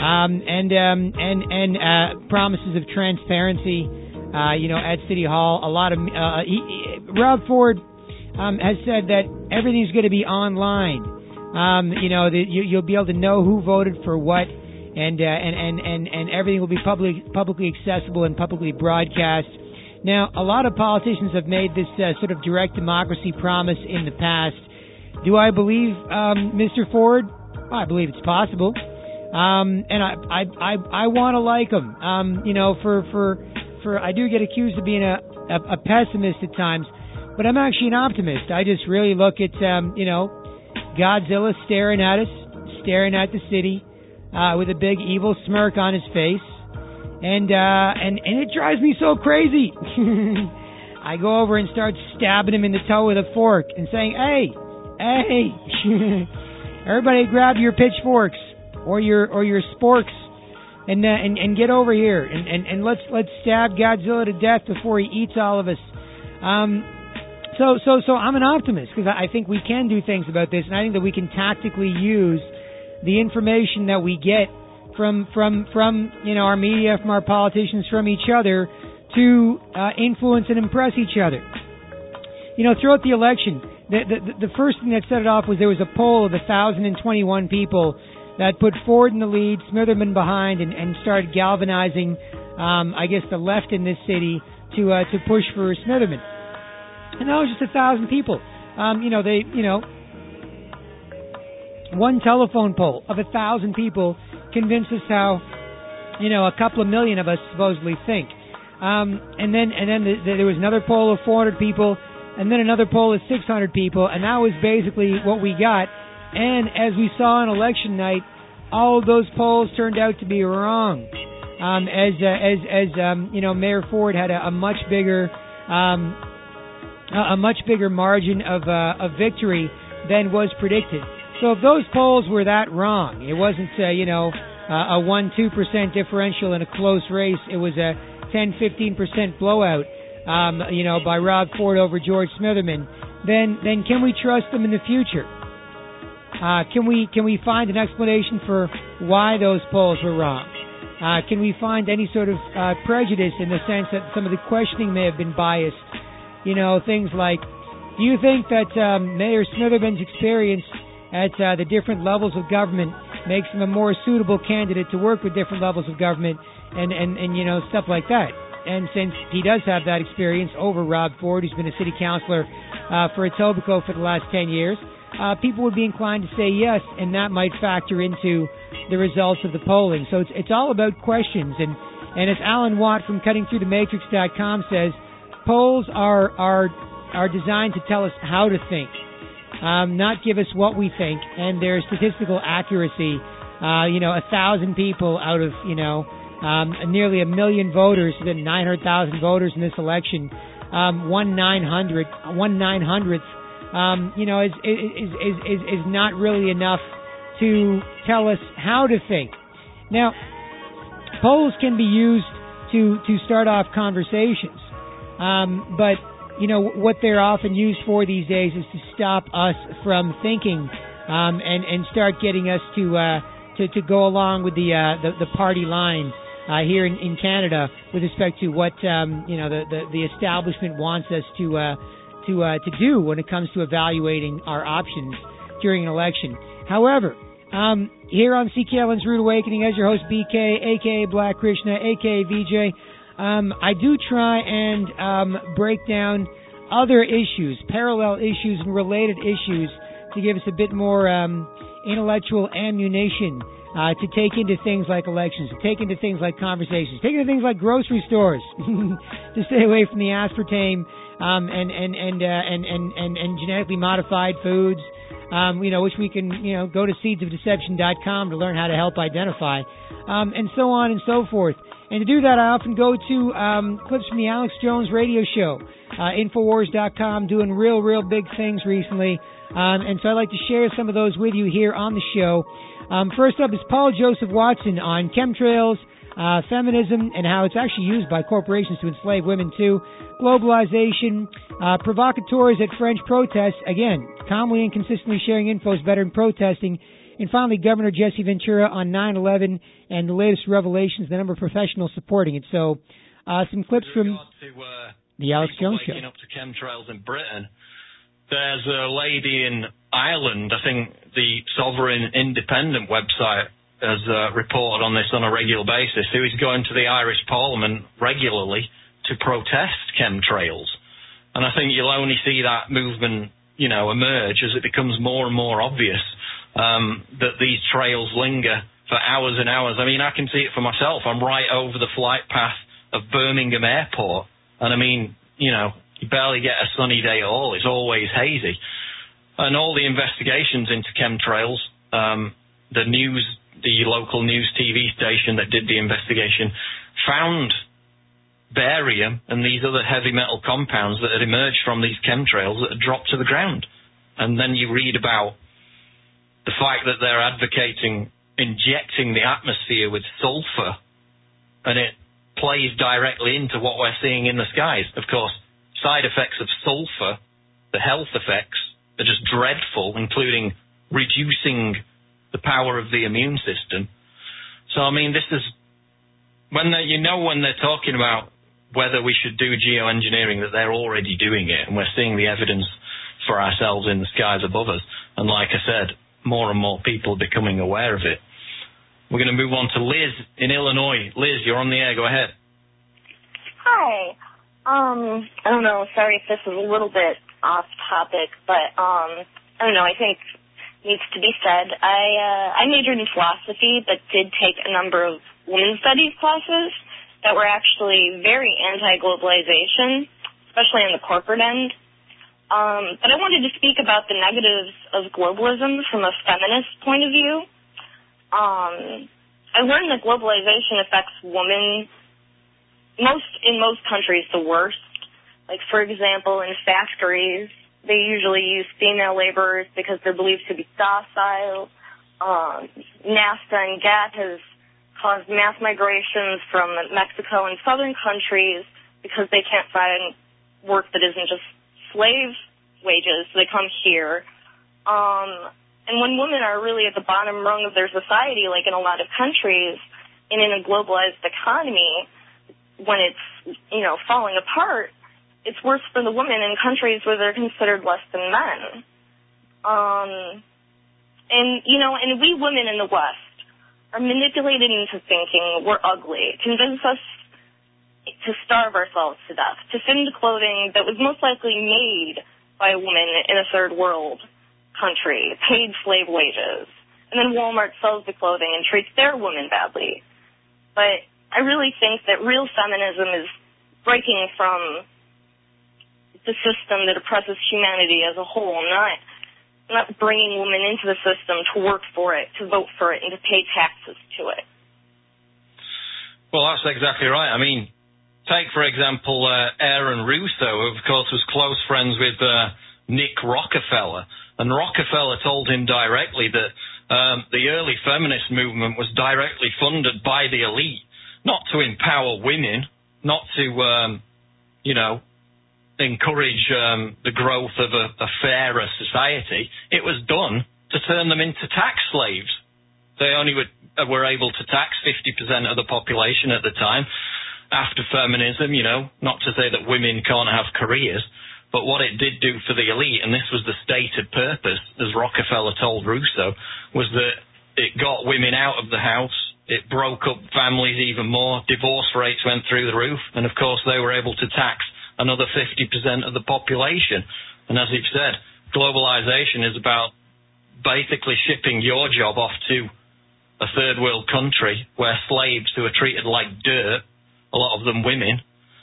And promises of transparency, at City Hall. A lot of Rob Ford has said that everything's going to be online. You'll be able to know who voted for what, and everything will be publicly accessible and publicly broadcast. Now, a lot of politicians have made this sort of direct democracy promise in the past. Do I believe Mr. Ford? I believe it's possible, and I want to like him. For I do get accused of being a pessimist at times. But I'm actually an optimist. I just really look at, Godzilla staring at us, staring at the city, with a big evil smirk on his face, and it drives me so crazy. I go over and start stabbing him in the toe with a fork and saying, "Hey, everybody, grab your pitchforks or your sporks and get over here and let's stab Godzilla to death before he eats all of us." So I'm an optimist because I think we can do things about this, and I think that we can tactically use the information that we get from our media, from our politicians, from each other to influence and impress each other. Throughout the election, the first thing that set it off was there was a poll of 1,021 people that put Ford in the lead, Smitherman behind, and started galvanizing, the left in this city to push for Smitherman. And that was just 1,000 people. One telephone poll of 1,000 people convinced us how, a couple of million of us supposedly think. And then there was another poll of 400 people, and then another poll of 600 people, and that was basically what we got. And as we saw on election night, all of those polls turned out to be wrong. Mayor Ford had a much bigger margin of victory than was predicted. So if those polls were that wrong, it wasn't a 1-2% differential in a close race. It was a 10-15% blowout, by Rob Ford over George Smitherman. Then can we trust them in the future? Can we find an explanation for why those polls were wrong? Can we find any sort of prejudice in the sense that some of the questioning may have been biased? Things like, do you think that Mayor Smitherman's experience at the different levels of government makes him a more suitable candidate to work with different levels of government and stuff like that? And since he does have that experience over Rob Ford, who's been a city councillor for Etobicoke for the last 10 years, people would be inclined to say yes, and that might factor into the results of the polling. So it's all about questions. And as Alan Watt from CuttingThroughTheMatrix.com says, polls are designed to tell us how to think, not give us what we think. And their statistical accuracy, 1,000 people out of, nearly 1 million voters, so 900,000 voters in this election, 1/900th, is not really enough to tell us how to think. Now, polls can be used to start off conversations, but what they're often used for these days is to stop us from thinking and start getting us to go along with the party line here in Canada with respect to what the establishment wants us to do when it comes to evaluating our options during an election. However, here on CKLN's Rude Awakening, as your host BK, aka Black Krishna, aka VJ, I do try and break down other issues, parallel issues and related issues to give us a bit more intellectual ammunition to take into things like elections, to take into things like conversations, take into things like grocery stores, to stay away from the aspartame and genetically modified foods, which we can go to seedsofdeception.com to learn how to help identify, and so on and so forth. And to do that, I often go to clips from the Alex Jones radio show, Infowars.com, doing real big things recently. And so I'd like to share some of those with you here on the show. First up is Paul Joseph Watson on chemtrails, feminism, and how it's actually used by corporations to enslave women too, globalization, provocateurs at French protests, again, calmly and consistently sharing info is better than protesting. And finally, Governor Jesse Ventura on 9/11 and the latest revelations, the number of professionals supporting it. So, some clips from the Alex Jones Show. Up to chemtrails in Britain, there's a lady in Ireland, I think the Sovereign Independent website has reported on this on a regular basis, who is going to the Irish Parliament regularly to protest chemtrails. And I think you'll only see that movement, emerge as it becomes more and more obvious that these trails linger for hours and hours. I mean, I can see it for myself. I'm right over the flight path of Birmingham Airport. And I mean, you barely get a sunny day at all. It's always hazy. And all the investigations into chemtrails, the local news TV station that did the investigation found barium and these other heavy metal compounds that had emerged from these chemtrails that had dropped to the ground. And then you read about the fact that they're advocating injecting the atmosphere with sulfur, and it plays directly into what we're seeing in the skies. Of course, side effects of sulfur, the health effects, are just dreadful, including reducing the power of the immune system. So, I mean, this is when they're talking about whether we should do geoengineering, that they're already doing it, and we're seeing the evidence for ourselves in the skies above us. And like I said, more and more people are becoming aware of it. We're going to move on to Liz in Illinois. Liz, you're on the air. Go ahead. Hi. I don't know. Sorry if this is a little bit off topic, but I don't know. I think needs to be said. I majored in philosophy, but did take a number of women's studies classes that were actually very anti-globalization, especially on the corporate end. But I wanted to speak about the negatives of globalism from a feminist point of view. I learned that globalization affects women in most countries the worst. Like, for example, in factories, they usually use female laborers because they're believed to be docile. NAFTA and GATT has caused mass migrations from Mexico and southern countries because they can't find work that isn't just slave wages, so they come here. And when women are really at the bottom rung of their society, like in a lot of countries, and in a globalized economy, when it's, falling apart, it's worse for the women in countries where they're considered less than men. And we women in the West are manipulated into thinking we're ugly, convince us to starve ourselves to death, to fit into clothing that was most likely made by a woman in a third world country, paid slave wages. And then Walmart sells the clothing and treats their women badly. But I really think that real feminism is breaking from the system that oppresses humanity as a whole, not bringing women into the system to work for it, to vote for it, and to pay taxes to it. Well, that's exactly right. I mean, take, for example, Aaron Russo, who, of course, was close friends with Nick Rockefeller. And Rockefeller told him directly that the early feminist movement was directly funded by the elite, not to empower women, not to, encourage the growth of a fairer society. It was done to turn them into tax slaves. They only were able to tax 50% of the population at the time. After feminism, not to say that women can't have careers, but what it did do for the elite, and this was the stated purpose, as Rockefeller told Russo, was that it got women out of the house, it broke up families even more, divorce rates went through the roof, and of course they were able to tax another 50% of the population. And as you've said, globalization is about basically shipping your job off to a third world country where slaves who are treated like dirt, a lot of them women,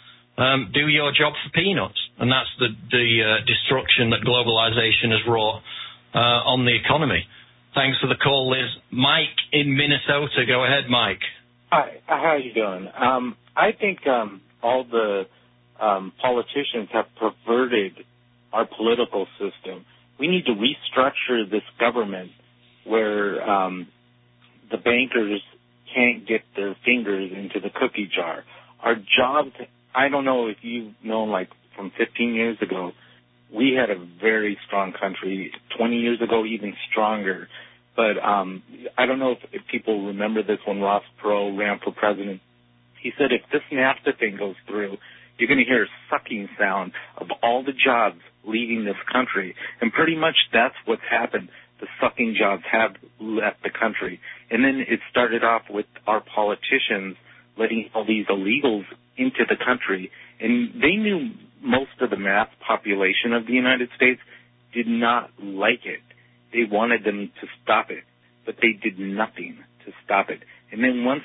do your job for peanuts. And that's the destruction that globalization has wrought on the economy. Thanks for the call, Liz. Mike in Minnesota. Go ahead, Mike. Hi. How are you doing? I think all the politicians have perverted our political system. We need to restructure this government where the bankers can't get their fingers into the cookie jar. Our jobs, I don't know if you've known, like from 15 years ago, we had a very strong country. 20 years ago, even stronger. But I don't know if people remember this when Ross Perot ran for president. He said if this NAFTA thing goes through, you're going to hear a sucking sound of all the jobs leaving this country. And pretty much that's what's happened. The sucking jobs have left the country. And then it started off with our politicians letting all these illegals into the country. And they knew most of the mass population of the United States did not like it. They wanted them to stop it, but they did nothing to stop it. And then once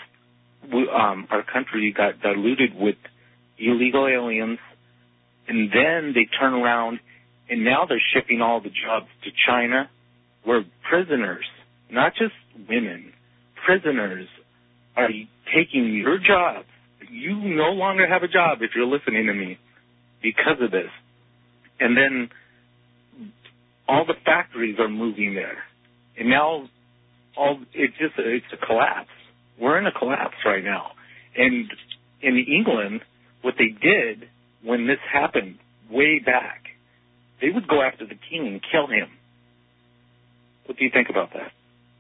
our country got diluted with illegal aliens, and then they turn around, and now they're shipping all the jobs to China, where prisoners, not just women, prisoners are taking your jobs. You no longer have a job if you're listening to me because of this. And then all the factories are moving there. And now it's a collapse. We're in a collapse right now. And in England, what they did when this happened way back, they would go after the king and kill him. What do you think about that?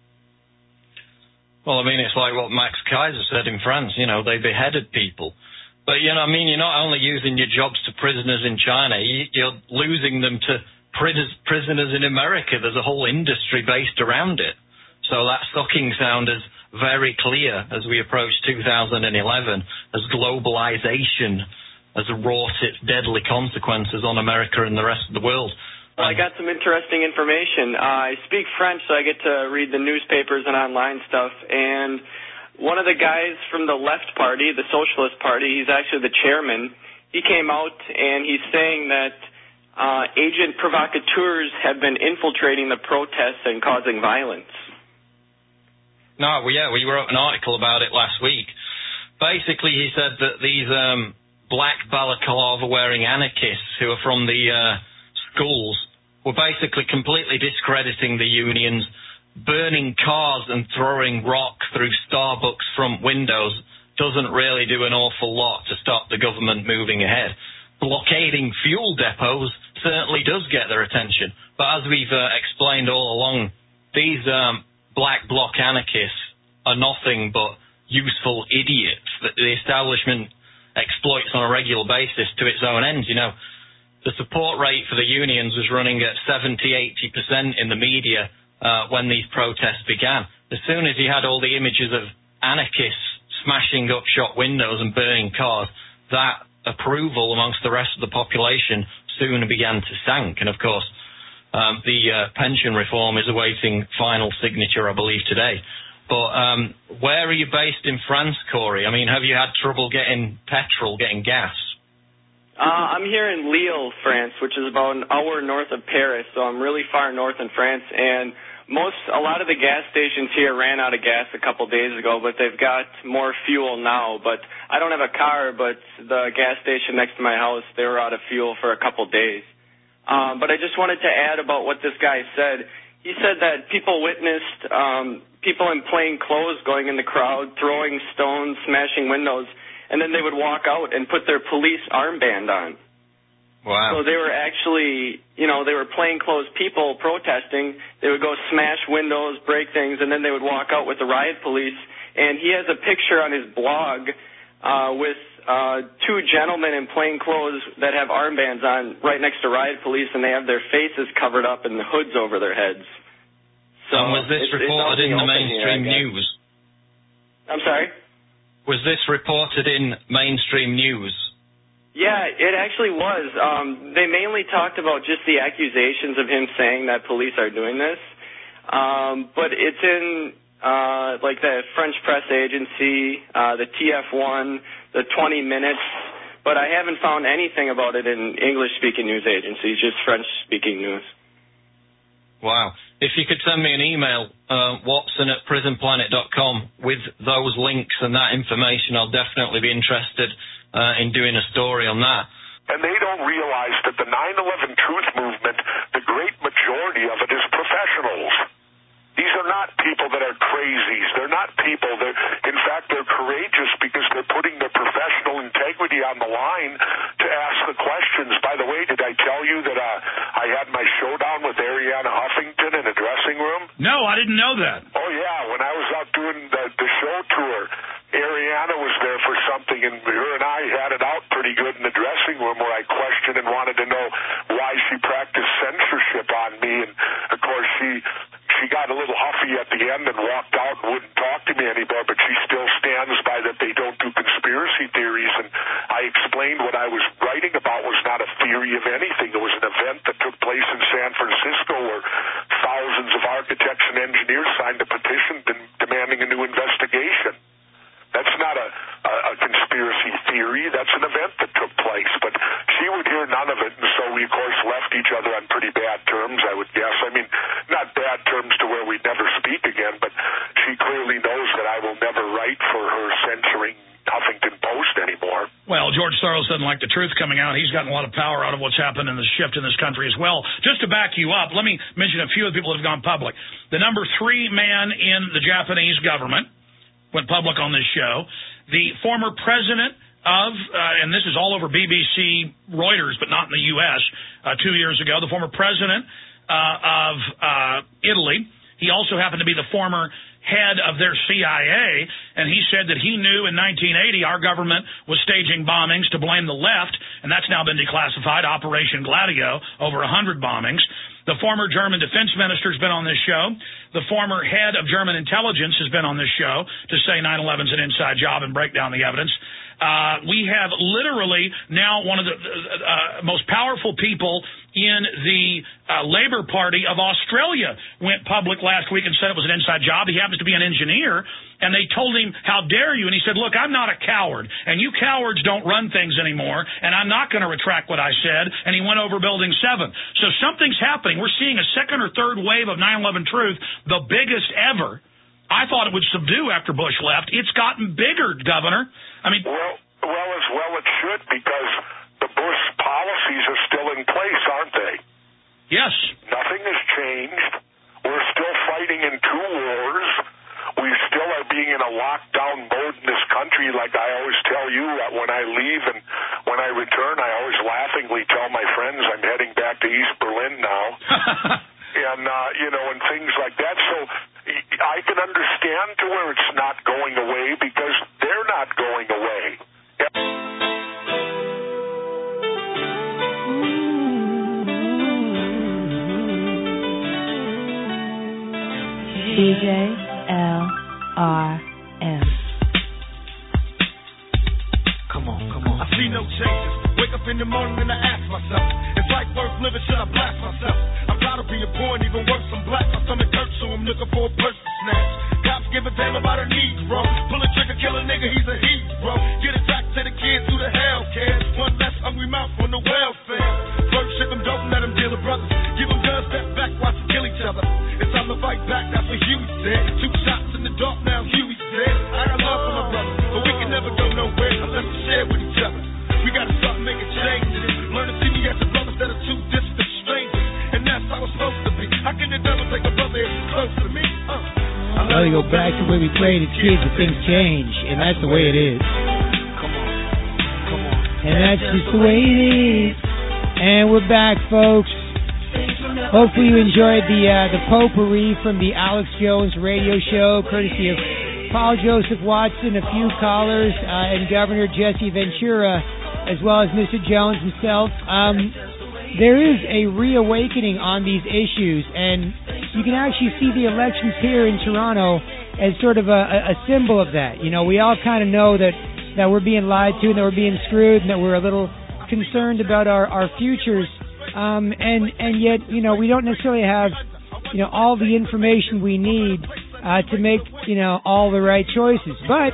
Well, I mean, it's like what Max Kaiser said in France. They beheaded people. But, you're not only using your jobs to prisoners in China, you're losing them to prisoners in America. There's a whole industry based around it. So that sucking sound is very clear as we approach 2011, as globalization has wrought its deadly consequences on America and the rest of the world. Well, I got some interesting information. I speak French, so I get to read the newspapers and online stuff. And one of the guys from the left party, the Socialist Party, he's actually the chairman, he came out and he's saying that agent provocateurs have been infiltrating the protests and causing violence. No, we wrote an article about it last week. Basically, he said that these black balaclava-wearing anarchists who are from the schools were basically completely discrediting the unions, burning cars and throwing rock through Starbucks front windows doesn't really do an awful lot to stop the government moving ahead. Blockading fuel depots certainly does get their attention. But as we've explained all along, these black bloc anarchists are nothing but useful idiots that the establishment exploits on a regular basis to its own ends. You know, the support rate for the unions was running at 70-80% in the media when these protests began. As soon as you had all the images of anarchists smashing up shop windows and burning cars, that approval amongst the rest of the population soon began to sink. And of course, the pension reform is awaiting final signature, I believe, today. But where are you based in France, Corey? I mean, have you had trouble getting petrol, getting gas? I'm here in Lille, France, which is about an hour north of Paris, so I'm really far north in France, and a lot of the gas stations here ran out of gas a couple days ago, but they've got more fuel now. But I don't have a car, but the gas station next to my house, they were out of fuel for a couple days. But I just wanted to add about what this guy said. He said that people witnessed people in plain clothes going in the crowd, throwing stones, smashing windows, and then they would walk out and put their police armband on. Wow. So they were actually, they were plainclothes people protesting. They would go smash windows, break things, and then they would walk out with the riot police. And he has a picture on his blog with two gentlemen in plain clothes that have armbands on right next to riot police, and they have their faces covered up and the hoods over their heads. So and was this reported in the mainstream news? I'm sorry? Was this reported in mainstream news? Yeah, it actually was. They mainly talked about just the accusations of him saying that police are doing this. But it's in like the French press agency, the TF1, the 20 Minutes. But I haven't found anything about it in English-speaking news agencies, just French-speaking news. Wow. If you could send me an email, watson@prisonplanet.com, with those links and that information, I'll definitely be interested in doing a story on that. And they don't realize that the 9/11 Truth Movement, the great majority of it is professionals. These are not people that are crazies. They're not people that, in fact, they're courageous because they're putting their professional integrity on the line to ask the questions. By the way, did I tell you that I had my showdown with Arianna Huffington in a dressing room? No, I didn't know that. Oh, yeah. When I was out doing the show tour, Arianna was there for something, and her and I had it out pretty good in the dressing room where I questioned and wanted to know why she practiced censorship on me. And, of course, she got a little huffy at the end and walked out and wouldn't talk to me anymore, but she still stands by that they don't do conspiracy theories. And I explained what I was writing about was not a theory of anything. It was an event that took place in San Francisco where thousands of architects and engineers signed a petition demanding a new investigation. That's not a conspiracy theory. That's an event that took place. But she would hear none of it, and so we, of course, left each other on pretty bad terms, I would guess. I mean, not bad terms to where we'd never speak again, but she clearly knows that I will never write for her censoring Huffington Post anymore. Well, George Soros doesn't like the truth coming out. He's gotten a lot of power out of what's happened in the shift in this country as well. Just to back you up, let me mention a few of the people that have gone public. The number 3 man in the Japanese government went public on this show. The former president of, and this is all over BBC, Reuters, but not in the U.S., 2 years ago, the former president of Italy. He also happened to be the former head of their CIA, and he said that he knew in 1980 our government was staging bombings to blame the left, and that's now been declassified, Operation Gladio, over 100 bombings. The former German defense minister has been on this show. The former head of German intelligence has been on this show to say 9/11 is an inside job and break down the evidence. We have literally now one of the most powerful people in the Labour Party of Australia went public last week and said it was an inside job. He happens to be an engineer, and they told him, how dare you? And he said, look, I'm not a coward, and you cowards don't run things anymore, and I'm not going to retract what I said, and he went over Building 7. So something's happening. We're seeing a second or third wave of 9/11 truth, the biggest ever. I thought it would subdue after Bush left. It's gotten bigger, Governor. I mean, well, it should, because the Bush policies are still in place, aren't they? Yes. Nothing has changed. We're still fighting in two wars. We still are being in a lockdown mode in this country. Like I always tell you, when I leave and when I return, I always laughingly tell my friends I'm heading back to East Berlin now. And, and things like that. So I can understand to where it's not going away, because they're not going away. DJ LRM. Come on. I see no changes. Wake up in the morning and I ask myself, is life worth living? Should I blast myself? I'm tired of being poor and even worse, I'm black. My stomach hurts, so I'm looking for a person to snatch. Cops give a damn about a Negro. Pull a trigger, kill a nigga, he's a hero. Get it back to the kids who the hell cares. One less hungry mouth on the welfare. First ship them, don't let them deal with brothers. Give them guns, step back, watch them kill each other. It's time to fight back, that's what Huey said. 2 shots in the dark, now Huey's dead. I got love for my brother, but we can never go nowhere unless we share with each other. We gotta start making changes. Learn to see me as a brother instead of 2 distant strangers. And that's how it's supposed to be. How can the devil take a brother if he's close to me? I love to go back to the way we played as kids, but things change, and that's the way it is. Come on. And that's just the way it is. And we're back, folks. Hopefully you enjoyed the potpourri from the Alex Jones radio show, courtesy of Paul Joseph Watson, a few callers, and Governor Jesse Ventura, as well as Mr. Jones himself. There is a reawakening on these issues, and you can actually see the elections here in Toronto as sort of a symbol of that. You know, we all kind of know that we're being lied to and that we're being screwed and that we're a little concerned about our futures. And yet, you know, we don't necessarily have, you know, all the information we need to make, you know, all the right choices. But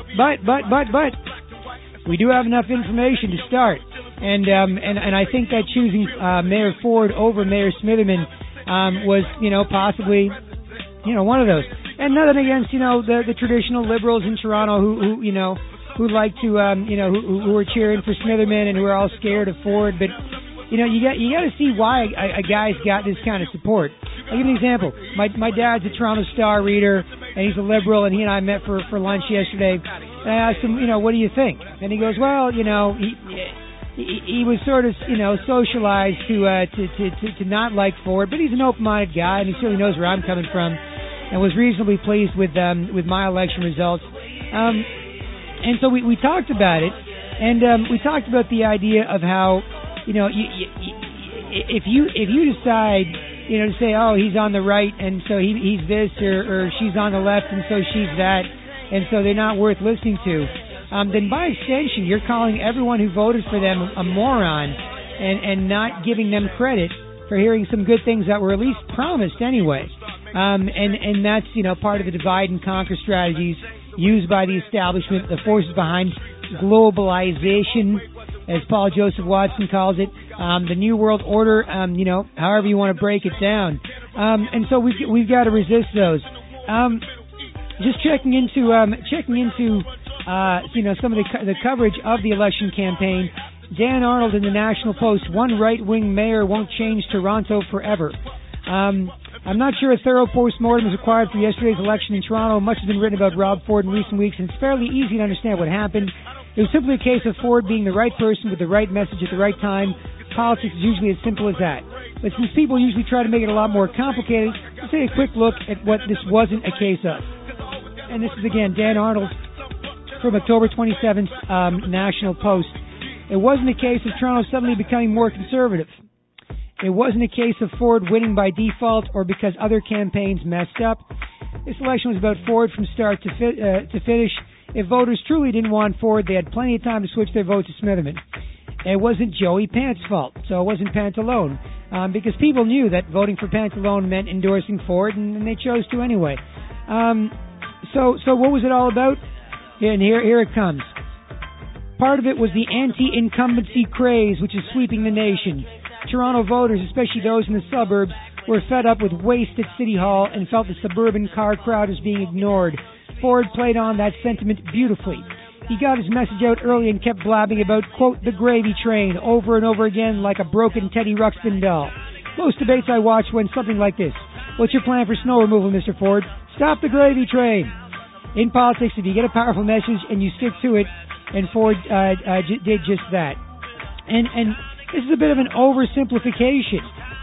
we do have enough information to start. And I think that choosing Mayor Ford over Mayor Smitherman was, you know, possibly, you know, one of those. And nothing against, you know, the traditional liberals in Toronto who you know, who like to, you know, who are cheering for Smitherman and who are all scared of Ford. But, you know, you got to see why a guy's got this kind of support. I'll give you an example. My dad's a Toronto Star reader, and he's a liberal, and he and I met for lunch yesterday. And I asked him, you know, what do you think? And he goes, well, you know, he was sort of, you know, socialized to not like Ford, but he's an open-minded guy, and he certainly knows where I'm coming from, and was reasonably pleased with my election results. And so we talked about it, and we talked about the idea of how, you know, if you decide, you know, to say, oh, he's on the right, and so he's this, or she's on the left, and so she's that, and so they're not worth listening to, then by extension, you're calling everyone who voted for them a moron, and not giving them credit for hearing some good things that were at least promised anyway. And that's, you know, part of the divide and conquer strategies used by the establishment, the forces behind globalization, as Paul Joseph Watson calls it, the New World Order, you know, however you want to break it down. And so we've got to resist those. Just checking into you know, some of the coverage of the election campaign. Dan Arnold in the National Post: one right-wing mayor won't change Toronto forever. I'm not sure a thorough post-mortem is required for yesterday's election in Toronto. Much has been written about Rob Ford in recent weeks, and it's fairly easy to understand what happened. It was simply a case of Ford being the right person with the right message at the right time. Politics is usually as simple as that. But since people usually try to make it a lot more complicated, let's take a quick look at what this wasn't a case of. And this is, again, Dan Arnold from October 27th, National Post. It wasn't a case of Toronto suddenly becoming more conservative. It wasn't a case of Ford winning by default or because other campaigns messed up. This election was about Ford from start to finish. If voters truly didn't want Ford, they had plenty of time to switch their vote to Smitherman. It wasn't Joey Pants' fault, so it wasn't Pantalone, because people knew that voting for Pantalone meant endorsing Ford, and they chose to anyway. So what was it all about? And here it comes. Part of it was the anti-incumbency craze, which is sweeping the nation. Toronto voters, especially those in the suburbs, were fed up with waste at City Hall and felt the suburban car crowd was being ignored. Ford played on that sentiment beautifully. He got his message out early and kept blabbing about, quote, the gravy train over and over again like a broken Teddy Ruxpin doll. Most debates I watched went something like this. What's your plan for snow removal, Mr. Ford? Stop the gravy train. In politics, if you get a powerful message and you stick to it, and Ford did just that. And this is a bit of an oversimplification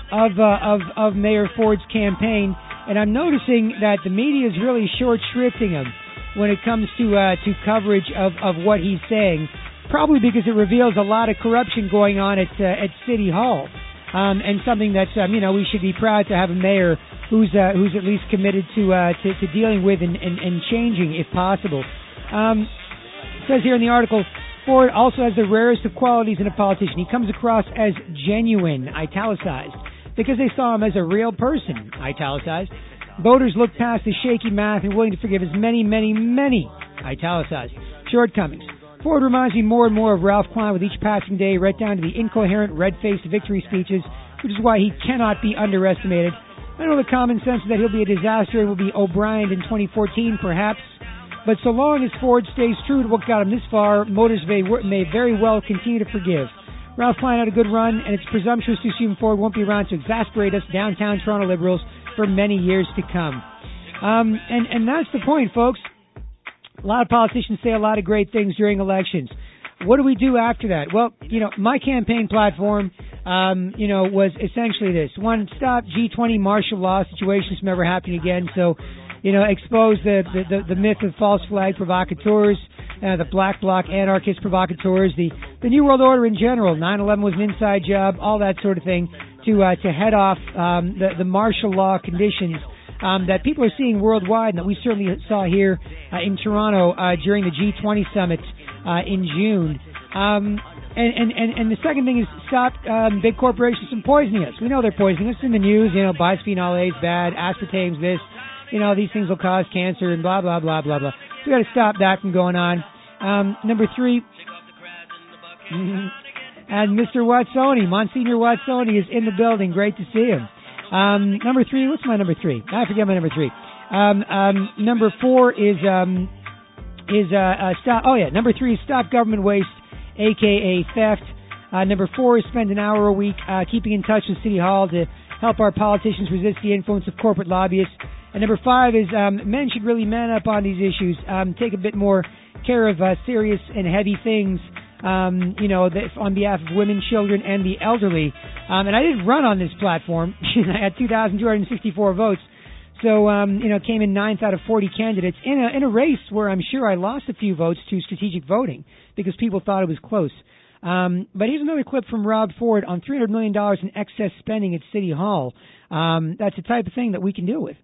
of Mayor Ford's campaign, and I'm noticing that the media is really short-shrifting him when it comes to coverage of what he's saying, probably because it reveals a lot of corruption going on at City Hall, and something that we should be proud to have a mayor who's at least committed to dealing with and changing if possible. It says here in the article, Ford also has the rarest of qualities in a politician. He comes across as genuine, italicized, because they saw him as a real person, italicized. Voters look past the shaky math and willing to forgive his many, italicized, shortcomings. Ford reminds me more and more of Ralph Klein with each passing day, right down to the incoherent, red-faced victory speeches, which is why he cannot be underestimated. I know the common sense is that he'll be a disaster and will be O'Brien in 2014, perhaps. But so long as Ford stays true to what got him this far, voters may very well continue to forgive. Ralph Klein had a good run, and it's presumptuous to assume Ford won't be around to exasperate us downtown Toronto Liberals for many years to come. And that's the point, folks. A lot of politicians say a lot of great things during elections. What do we do after that? Well, my campaign platform, was essentially this. One, stop G20 martial law situations from ever happening again. So, expose the myth of false flag provocateurs, the black bloc anarchist provocateurs, the New World Order in general. 9/11 was an inside job, all that sort of thing, to head off the martial law conditions that people are seeing worldwide, and that we certainly saw here in Toronto during the G20 summit in June. And the second thing is stop big corporations from poisoning us. We know they're poisoning us in the news. Bisphenol A is bad, aspartame's this. These things will cause cancer and blah, blah, blah, blah, blah. So we got to stop that from going on. Number 3, and Mr. Watsoni, Monsignor Watsoni is in the building. Great to see him. Number 3, what's my number 3? I forget my number 3. Number 4 is stop. Oh yeah, number 3 is stop government waste, aka theft. Number 4 is spend an hour a week keeping in touch with City Hall to help our politicians resist the influence of corporate lobbyists. And number 5 is men should really man up on these issues, take a bit more care of serious and heavy things, on behalf of women, children, and the elderly. And I didn't run on this platform. I had 2,264 votes. So, came in 9th out of 40 candidates in a race where I'm sure I lost a few votes to strategic voting because people thought it was close. But here's another clip from Rob Ford on $300 million in excess spending at City Hall. That's the type of thing that we can deal with.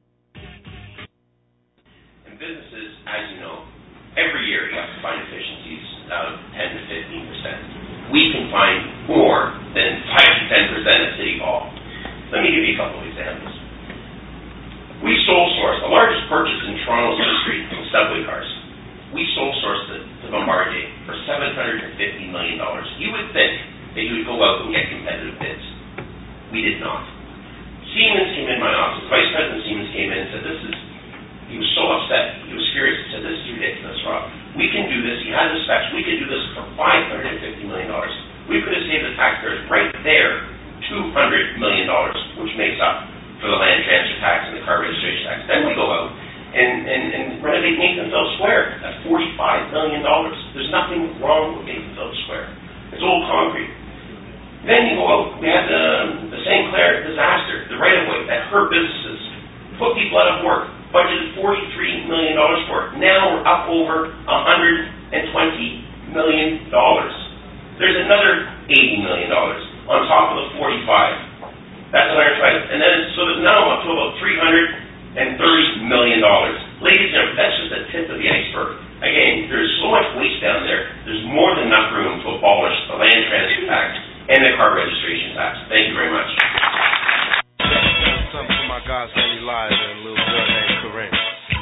In businesses, as you know, every year you have to find efficiencies of 10 to 15%. We can find more than 5 to 10% at City Hall. Let me give you a couple of examples. We sole source, the largest purchase in Toronto's history was subway cars. We sole sourced it to Bombardier for $750 million. You would think that you would go out and get competitive bids. We did not. Siemens came in my office. Vice President Siemens came in and said, he was so upset. He was furious. He said, this is ridiculous, Rob. We can do this. He had the specs. We could do this for $550 million. We could have saved the taxpayers right there $200 million, which makes up for the land transfer tax and the car registration tax. Then we go out and renovate Nathan-Phillips Square at $45 million. There's nothing wrong with Nathan-Phillips Square. It's old concrete. Then you go out, we had the St. Clair disaster, the right-of-way that hurt businesses, put people out of work, budgeted $43 million for it. Now we're up over $120 million. There's another $80 million on top of the 45. That's $120. And then so there's now up to about $330 million. Ladies and gentlemen, that's just the tip of the iceberg. Again, there's so much waste down there. There's more than enough room to abolish the land transfer tax and the car registration tax. Thank you very much. Something for my guys, Randy Live, and a little girl named Corinne.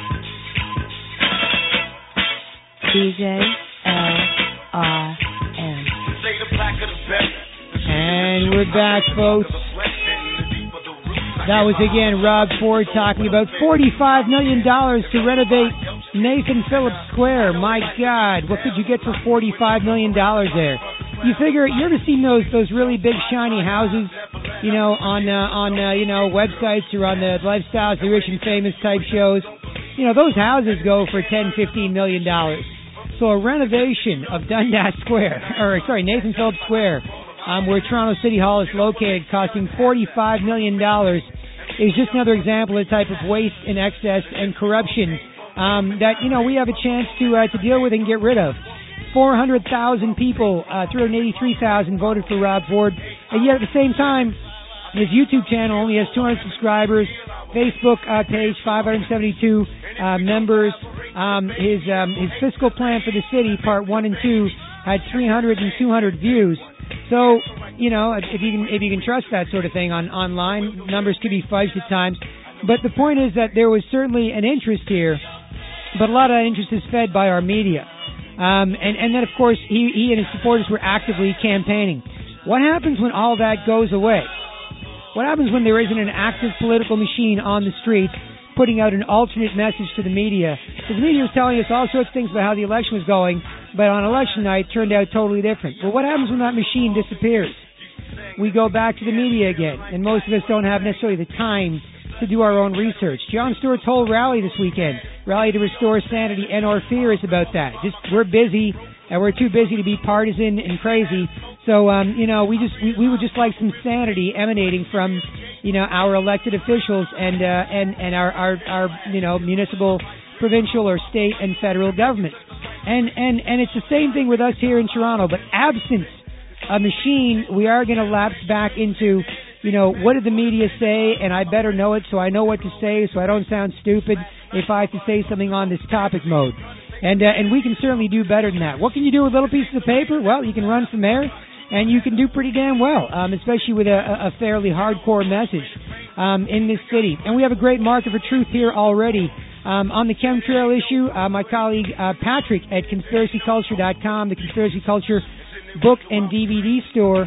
DJ LRM. And we're back, folks. That was again Rob Ford talking about $45 million to renovate Nathan Phillips Square. My God, what could you get for $45 million there? You figure, you ever seen those really big shiny houses, you know, on you know, websites or on the Lifestyles, the Rich and Famous type shows? You know, those houses go for $10, $15 million. So a renovation of Dundas Square, Nathan Phillips Square, where Toronto City Hall is located, costing $45 million, is just another example of the type of waste and excess and corruption that, you know, we have a chance to deal with and get rid of. 400,000 people, 383,000 voted for Rob Ford, and yet at the same time, his YouTube channel only has 200 subscribers, Facebook page 572 members. His fiscal plan for the city, part 1 and 2, had 300 and 200 views. So, you know, if you can trust that sort of thing online, numbers could be fudged at times. But the point is that there was certainly an interest here, but a lot of that interest is fed by our media. And then, of course, he and his supporters were actively campaigning. What happens when all that goes away? What happens when there isn't an active political machine on the streets putting out an alternate message to the media? Because the media was telling us all sorts of things about how the election was going, but on election night it turned out totally different. Well, what happens when that machine disappears? We go back to the media again, and most of us don't have necessarily the time to do our own research. Jon Stewart's whole rally this weekend, Rally to Restore Sanity and Or Fear, is about that. Just, we're busy, and we're too busy to be partisan and crazy. So, you know, we would just like some sanity emanating from, you know, our elected officials and our you know, municipal, provincial, or state and federal government. And it's the same thing with us here in Toronto, but absent a machine, we are going to lapse back into, you know, what did the media say, and I better know it so I know what to say so I don't sound stupid if I have to say something on this topic mode. And we can certainly do better than that. What can you do with little pieces of paper? Well, you can run for mayor, and you can do pretty damn well, especially with a fairly hardcore message in this city. And we have a great market for truth here already. On the chemtrail issue, my colleague Patrick at conspiracyculture.com, the Conspiracy Culture book and DVD store,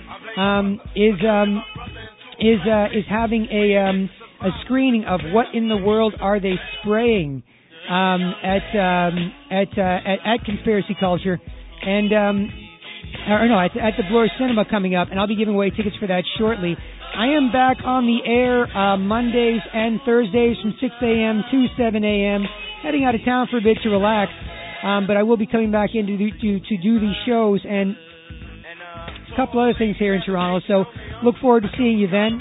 is having a screening of what in the world are they spraying at Conspiracy Culture, and at the Bloor Cinema coming up, and I'll be giving away tickets for that shortly. I am back on the air Mondays and Thursdays from 6 a.m. to 7 a.m., heading out of town for a bit to relax, but I will be coming back in to do these shows, and a couple other things here in Toronto, so look forward to seeing you then.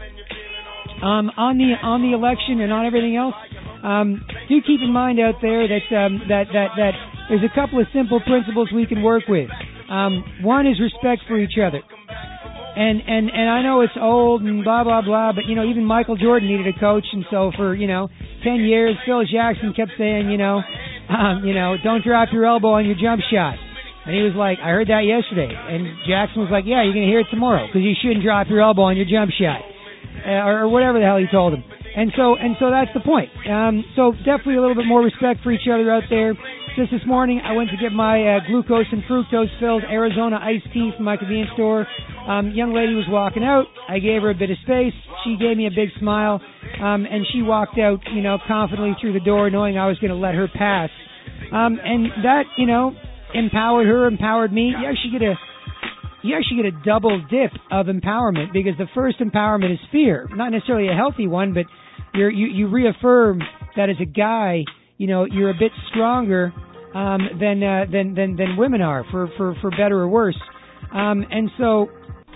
On the election and on everything else, do keep in mind out there that there's a couple of simple principles we can work with. One is respect for each other. And I know it's old and blah, blah, blah, but, you know, even Michael Jordan needed a coach, and so for, 10 years, Phil Jackson kept saying, don't drop your elbow on your jump shot. And he was like, I heard that yesterday. And Jackson was like, yeah, you're going to hear it tomorrow, because you shouldn't drop your elbow on your jump shot. Or whatever the hell he told him. And so that's the point. So definitely a little bit more respect for each other out there. Just this morning, I went to get my glucose and fructose-filled Arizona iced tea from my convenience store. Young lady was walking out. I gave her a bit of space. She gave me a big smile, and she walked out, confidently through the door, knowing I was going to let her pass. And that, empowered her, empowered me. You actually get a double dip of empowerment, because the first empowerment is fear, not necessarily a healthy one, but you reaffirm that as a guy, you're a bit stronger than women are, for better or worse. And so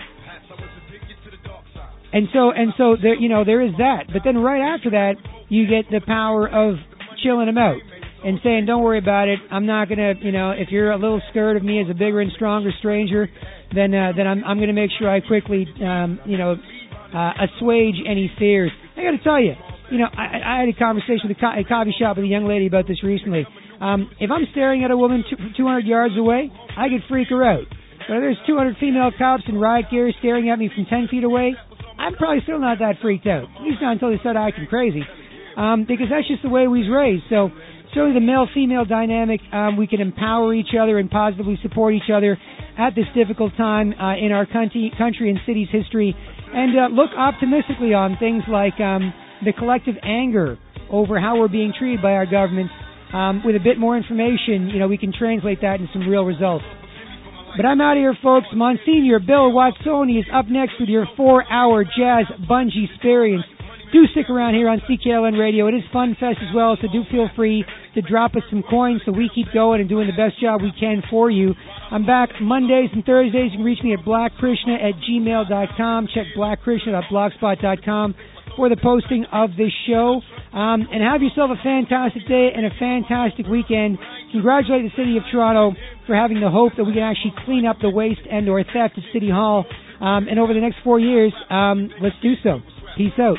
there is that. But then right after that, you get the power of chilling them out and saying, don't worry about it. I'm not going to, if you're a little scared of me as a bigger and stronger stranger, then I'm going to make sure I quickly, assuage any fears. I got to tell you, I had a conversation with a coffee shop with a young lady about this recently. If I'm staring at a woman 200 yards away, I could freak her out. But if there's 200 female cops in riot gear staring at me from 10 feet away, I'm probably still not that freaked out. At least not until they start acting crazy. Because that's just the way we was raised. So certainly the male-female dynamic, we can empower each other and positively support each other at this difficult time in our country and city's history, and look optimistically on things like the collective anger over how we're being treated by our government. With a bit more information, we can translate that into some real results. But I'm out of here, folks. Monsignor Bill Watsoni is up next with your 4-hour jazz bungee experience. Do stick around here on CKLN Radio. It is Fun Fest as well, so do feel free to drop us some coins so we keep going and doing the best job we can for you. I'm back Mondays and Thursdays. You can reach me at blackkrishna@gmail.com. Check blackkrishna.blogspot.com for the posting of this show. And have yourself a fantastic day and a fantastic weekend. Congratulate the City of Toronto for having the hope that we can actually clean up the waste and or theft at City Hall. And over the next 4 years, let's do so. Peace out.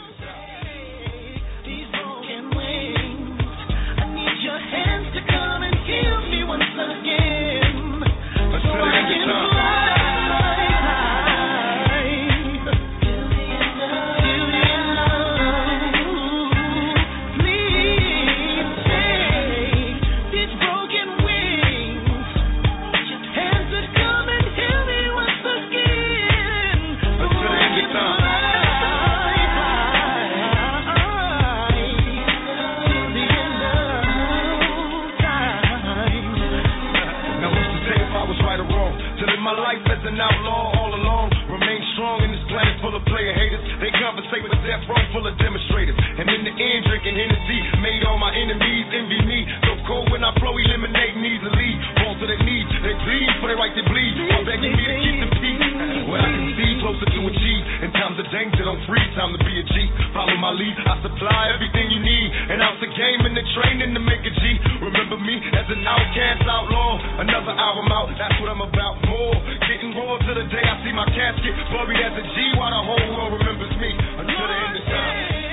My life as an outlaw all along. Remain strong in this planet full of player haters. They conversate with death row full of demonstrators. And in the end, drinking Hennessy made all my enemies envy me. So cold when I flow, eliminating easily. Fall to their knees, they bleed for their right to bleed. While begging me to keep the peace. What I can see, closer to achieve. In times of danger, don't freeze. Time to be a G. Follow my lead. I supply everything you need. And out the game and the training to make a G. Remember me as an outcast outlaw. Another album out, that's what I'm about. More getting raw to the day I see my casket buried as a G while the whole world remembers me until the end of time.